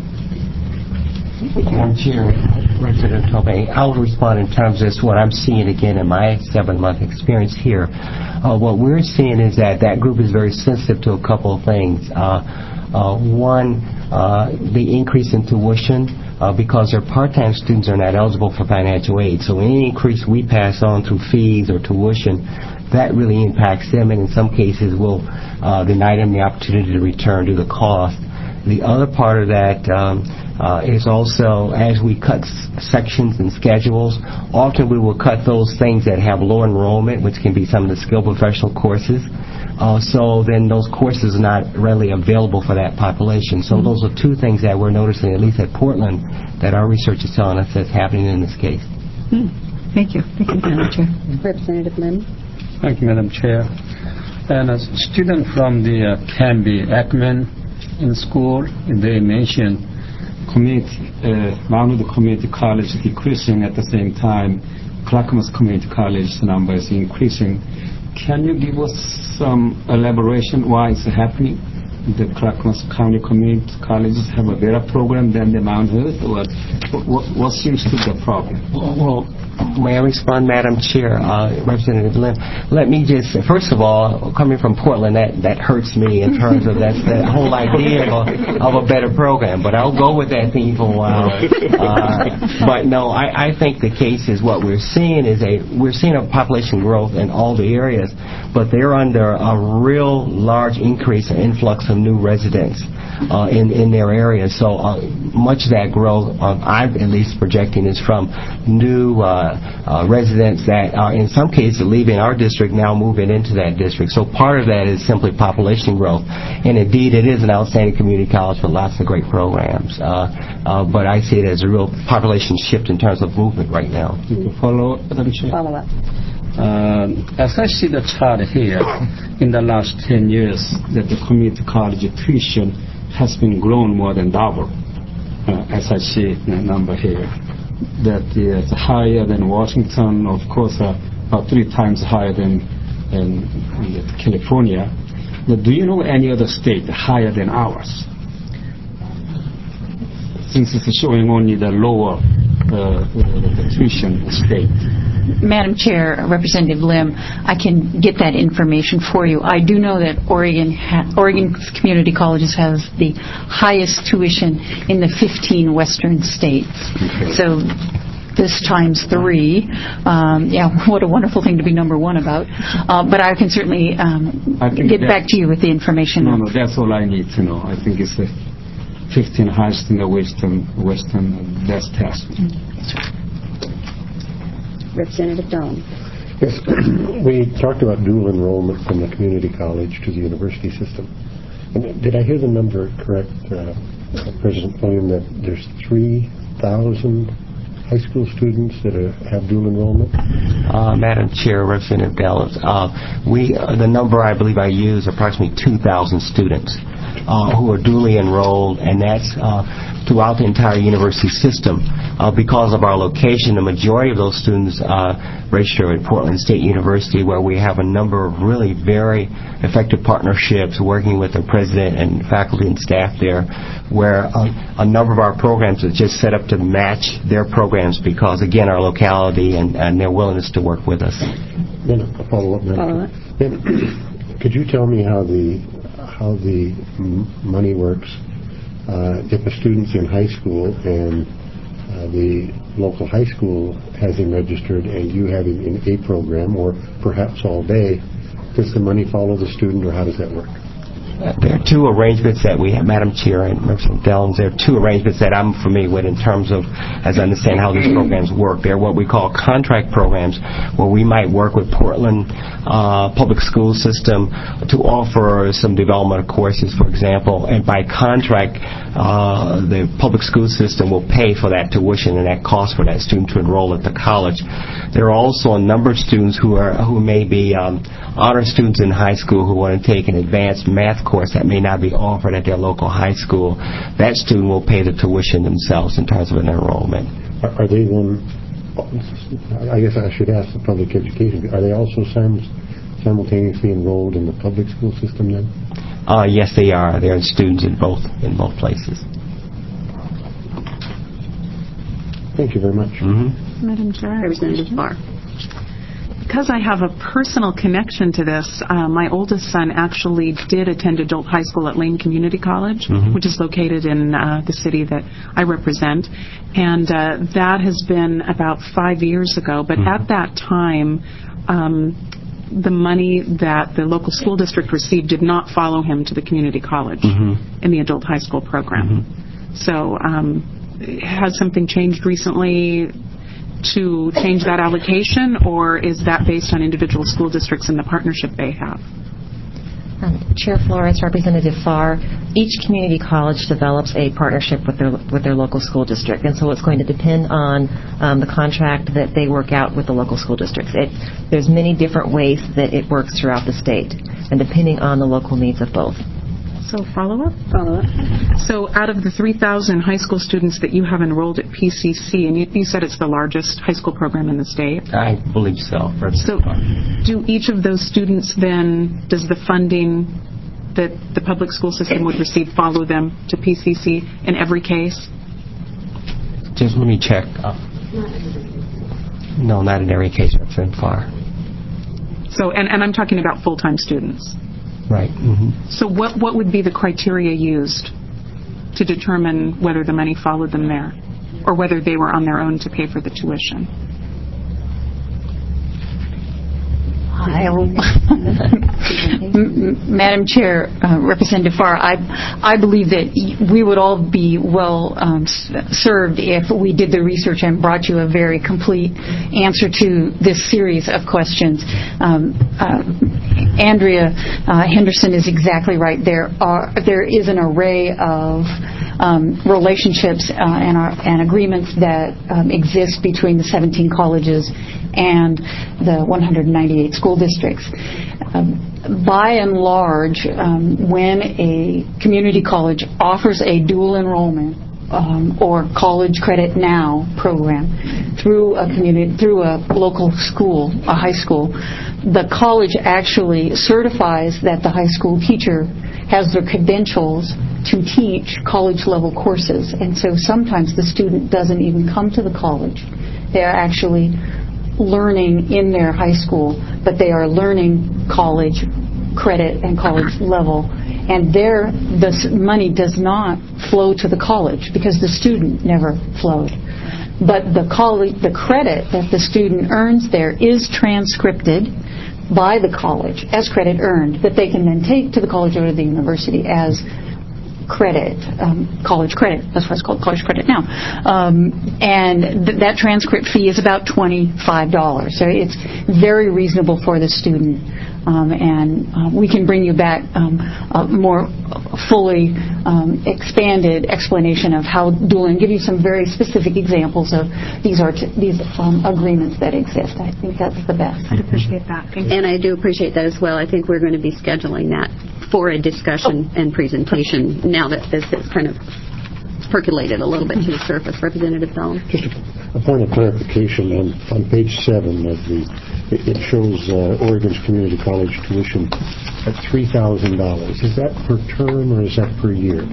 Madam Chair, Representative Tomei, I'll respond in terms of what I'm seeing again in my seven-month experience here. Uh, what we're seeing is that that group is very sensitive to a couple of things. Uh, uh, one, uh, the increase in tuition, uh, because their part-time students are not eligible for financial aid. So any increase we pass on through fees or tuition, that really impacts them, and in some cases will uh, deny them the opportunity to return due to cost. The other part of that um, uh, is also as we cut s- sections and schedules, often we will cut those things that have low enrollment, which can be some of the skilled professional courses. Uh, so then those courses are not readily available for that population. So mm-hmm. those are two things that we're noticing, at least at Portland, that our research is telling us that's happening in this case. Mm. Thank you. Thank you, Madam Chair. Representative Lynn. Thank you, Madam Chair. And a student from the uh, Canby Ackman in school, they mentioned community, uh, Mount Hood Community College decreasing at the same time. Clackamas Community College number is increasing. Can you give us some elaboration why it's happening? The Clackamas County Community Colleges have a better program than the Mount Hood? What, what, what seems to be the problem? Well, may I respond, Madam Chair, uh, Representative Lynn? Let me just, first of all, coming from Portland, that, that hurts me in terms of that's the whole idea of a, of a better program. But I'll go with that thing for a while. Uh, but no, I, I think the case is what we're seeing is a, we're seeing a population growth in all the areas, but they're under a real large increase in influx of new residents uh, in, in their area. So uh, much of that growth, uh, I'm at least projecting, is from new uh, uh, residents that are in some cases leaving our district, now moving into that district. So part of that is simply population growth. And indeed, it is an outstanding community college with lots of great programs. Uh, uh, but I see it as a real population shift in terms of movement right now. You can follow up, Madam Chair? Follow up. Uh, as I see the chart here, in the last ten years, that the community college tuition has been grown more than double. Uh, as I see the number here, that is higher than Washington, of course, uh, about three times higher than in, in California. Now, do you know any other state higher than ours? Since it's showing only the lower uh, the tuition state. Madam Chair, Representative Lim, I can get that information for you. I do know that Oregon ha- Oregon Community Colleges has the highest tuition in the fifteen western states. Okay. So this times three. Um, yeah, what a wonderful thing to be number one about. Uh, but I can certainly um, I get back to you with the information. No, no, that's all I need to know. I think it's the fifteen highest in the western, western best test. Representative Dolan. Yes, we talked about dual enrollment from the community college to the university system. And did I hear the number correct, uh, President William, that there's three thousand high school students that are, have dual enrollment? Uh, Madam Chair, Representative Dallas, uh, we uh, the number I believe I use approximately two thousand students uh, who are duly enrolled, and that's uh, throughout the entire university system. Uh, because of our location, the majority of those students uh, register at Portland State University, where we have a number of really very effective partnerships working with the president and faculty and staff there, where uh, a number of our programs are just set up to match their programs because, again, our locality and, and their willingness to work with us. Then a follow-up. Follow-up. Then, could you tell me how the how the m- money works uh, if a student's in high school and uh, the local high school has him registered and you have him in a program or perhaps all day? Does the money follow the student, or how does that work? Uh, there are two arrangements that we have, Madam Chair and Representative Dellums, there are two arrangements that I'm familiar with in terms of, as I understand how these programs work. They're what we call contract programs, where we might work with Portland uh, public school system to offer some development courses, for example, and by contract, uh, the public school system will pay for that tuition and that cost for that student to enroll at the college. There are also a number of students who are who may be um, honor students in high school who want to take an advanced math course that may not be offered at their local high school. That student will pay the tuition themselves in terms of an enrollment. Are, are they then, I guess I should ask the public education, are they also sim- simultaneously enrolled in the public school system then? Uh, yes, they are. They're students in both in both places. Thank you very much. Mm-hmm. Madam Chair. Representative Barr. Because I have a personal connection to this, uh, my oldest son actually did attend adult high school at Lane Community College, mm-hmm. which is located in uh, the city that I represent. And uh, that has been about five years ago. But mm-hmm. at that time, um, the money that the local school district received did not follow him to the community college mm-hmm. in the adult high school program. Mm-hmm. So um, has something changed recently to change that allocation, or is that based on individual school districts and the partnership they have? Um, Chair Flores, Representative Farr, each community college develops a partnership with their with their local school district, and so it's going to depend on um, the contract that they work out with the local school districts. It, there's many different ways that it works throughout the state, and depending on the local needs of both. So follow-up? Follow-up. So out of the three thousand high school students that you have enrolled at P C C, and you, you said it's the largest high school program in the state? I believe so. So do each of those students then, does the funding that the public school system would receive follow them to P C C in every case? Just let me check. Uh, no, not in every case, Representative Farr. So, and, and I'm talking about full-time students. Right. Mm-hmm. So what what would be the criteria used to determine whether the money followed them there, or whether they were on their own to pay for the tuition? I'll Madam Chair, uh, Representative Farr, I, I believe that we would all be well um, served if we did the research and brought you a very complete answer to this series of questions. Um, uh, Andrea uh, Henderson is exactly right. There are there is an array of um, relationships uh, and, our, and agreements that um, exist between the seventeen colleges and the one hundred ninety-eight school districts. Um, by and large, um, when a community college offers a dual enrollment um, or college credit now program through a community, through a local school, a high school, the college actually certifies that the high school teacher has the credentials to teach college-level courses. And so sometimes the student doesn't even come to the college. They're actually learning in their high school, but they are learning college credit and college level. And there, the money does not flow to the college because the student never flowed. But the college, the credit that the student earns there is transcripted by the college as credit earned that they can then take to the college or the university as credit, um, college credit. That's why it's called college credit now. Um, and th- that transcript fee is about twenty-five dollars. So it's very reasonable for the student. Um, and uh, we can bring you back um, a more fully um, expanded explanation of how dual, and give you some very specific examples of these are t- these um, agreements that exist. I think that's the best. I'd appreciate that. Thank you. And I do appreciate that as well. I think we're going to be scheduling that for a discussion oh. and presentation now that this has kind of percolated a little bit to the surface. Representative Bell. Just a, a point of clarification. On, on page seven of the, it, it shows uh, Oregon's community college tuition at three thousand dollars. Is that per term or is that per year?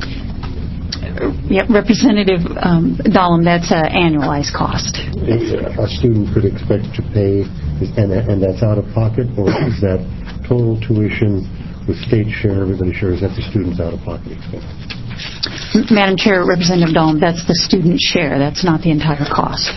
Yep, Representative um, Dahlem, that's an annualized cost. A student could expect to pay, and, and that's out of pocket, or is that total tuition with state share, everybody shares, that the student's out of pocket expense? Madam Chair, Representative Dahlem, that's the student share. That's not the entire cost.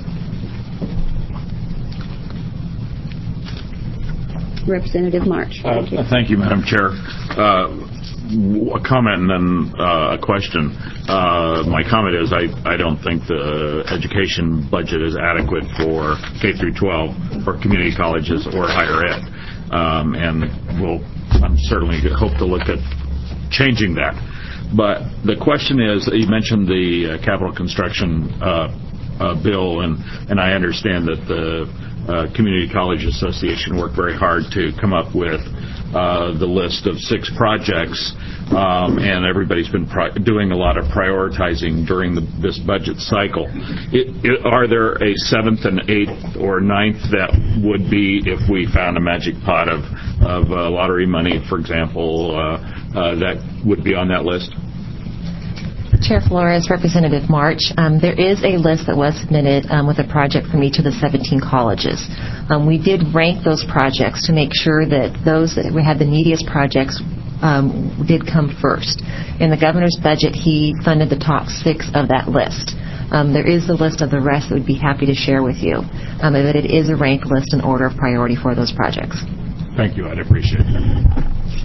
Representative March. Thank you. Uh, thank you, Madam Chair. Uh, a comment and then uh, a question. Uh, my comment is I, I don't think the education budget is adequate for K through twelve or community colleges or higher ed. Um, and we'll I'm certainly hope to look at changing that. But the question is, you mentioned the uh, capital construction uh, uh, bill, and, and I understand that the uh, Community College Association worked very hard to come up with uh, the list of six projects, um, and everybody's been pri- doing a lot of prioritizing during the, this budget cycle. It, it, are there a seventh and eighth or ninth that would be, if we found a magic pot of, of uh, lottery money, for example, uh, uh, that would be on that list? Chair Flores, Representative March, um, there is a list that was submitted um, with a project from each of the seventeen colleges. Um, we did rank those projects to make sure that those that we had the neediest projects um, did come first. In the governor's budget, he funded the top six of that list. Um, there is the list of the rest that we'd be happy to share with you, um, but it is a ranked list in order of priority for those projects. Thank you. I'd appreciate that.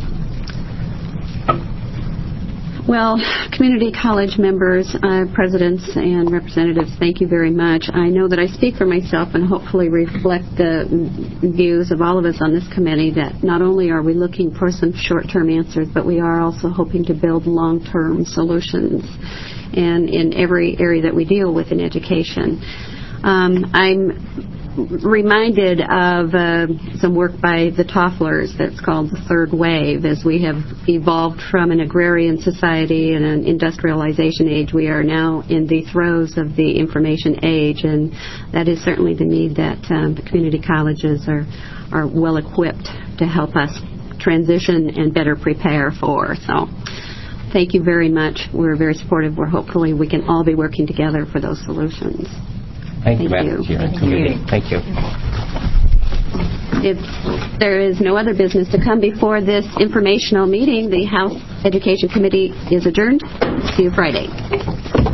Well, community college members, uh, presidents, and representatives, thank you very much. I know that I speak for myself and hopefully reflect the views of all of us on this committee that not only are we looking for some short-term answers, but we are also hoping to build long-term solutions and in every area that we deal with in education. Um, I'm reminded of uh, some work by the Tofflers that's called the Third Wave. As we have evolved from an agrarian society and an industrialization age, we are now in the throes of the information age, and that is certainly the need that um, the community colleges are, are well equipped to help us transition and better prepare for. So thank you very much. We're very supportive. We're hopefully we can all be working together for those solutions. Thank you, Madam Chair. Thank you. Thank you. If there is no other business to come before this informational meeting, the House Education Committee is adjourned. See you Friday.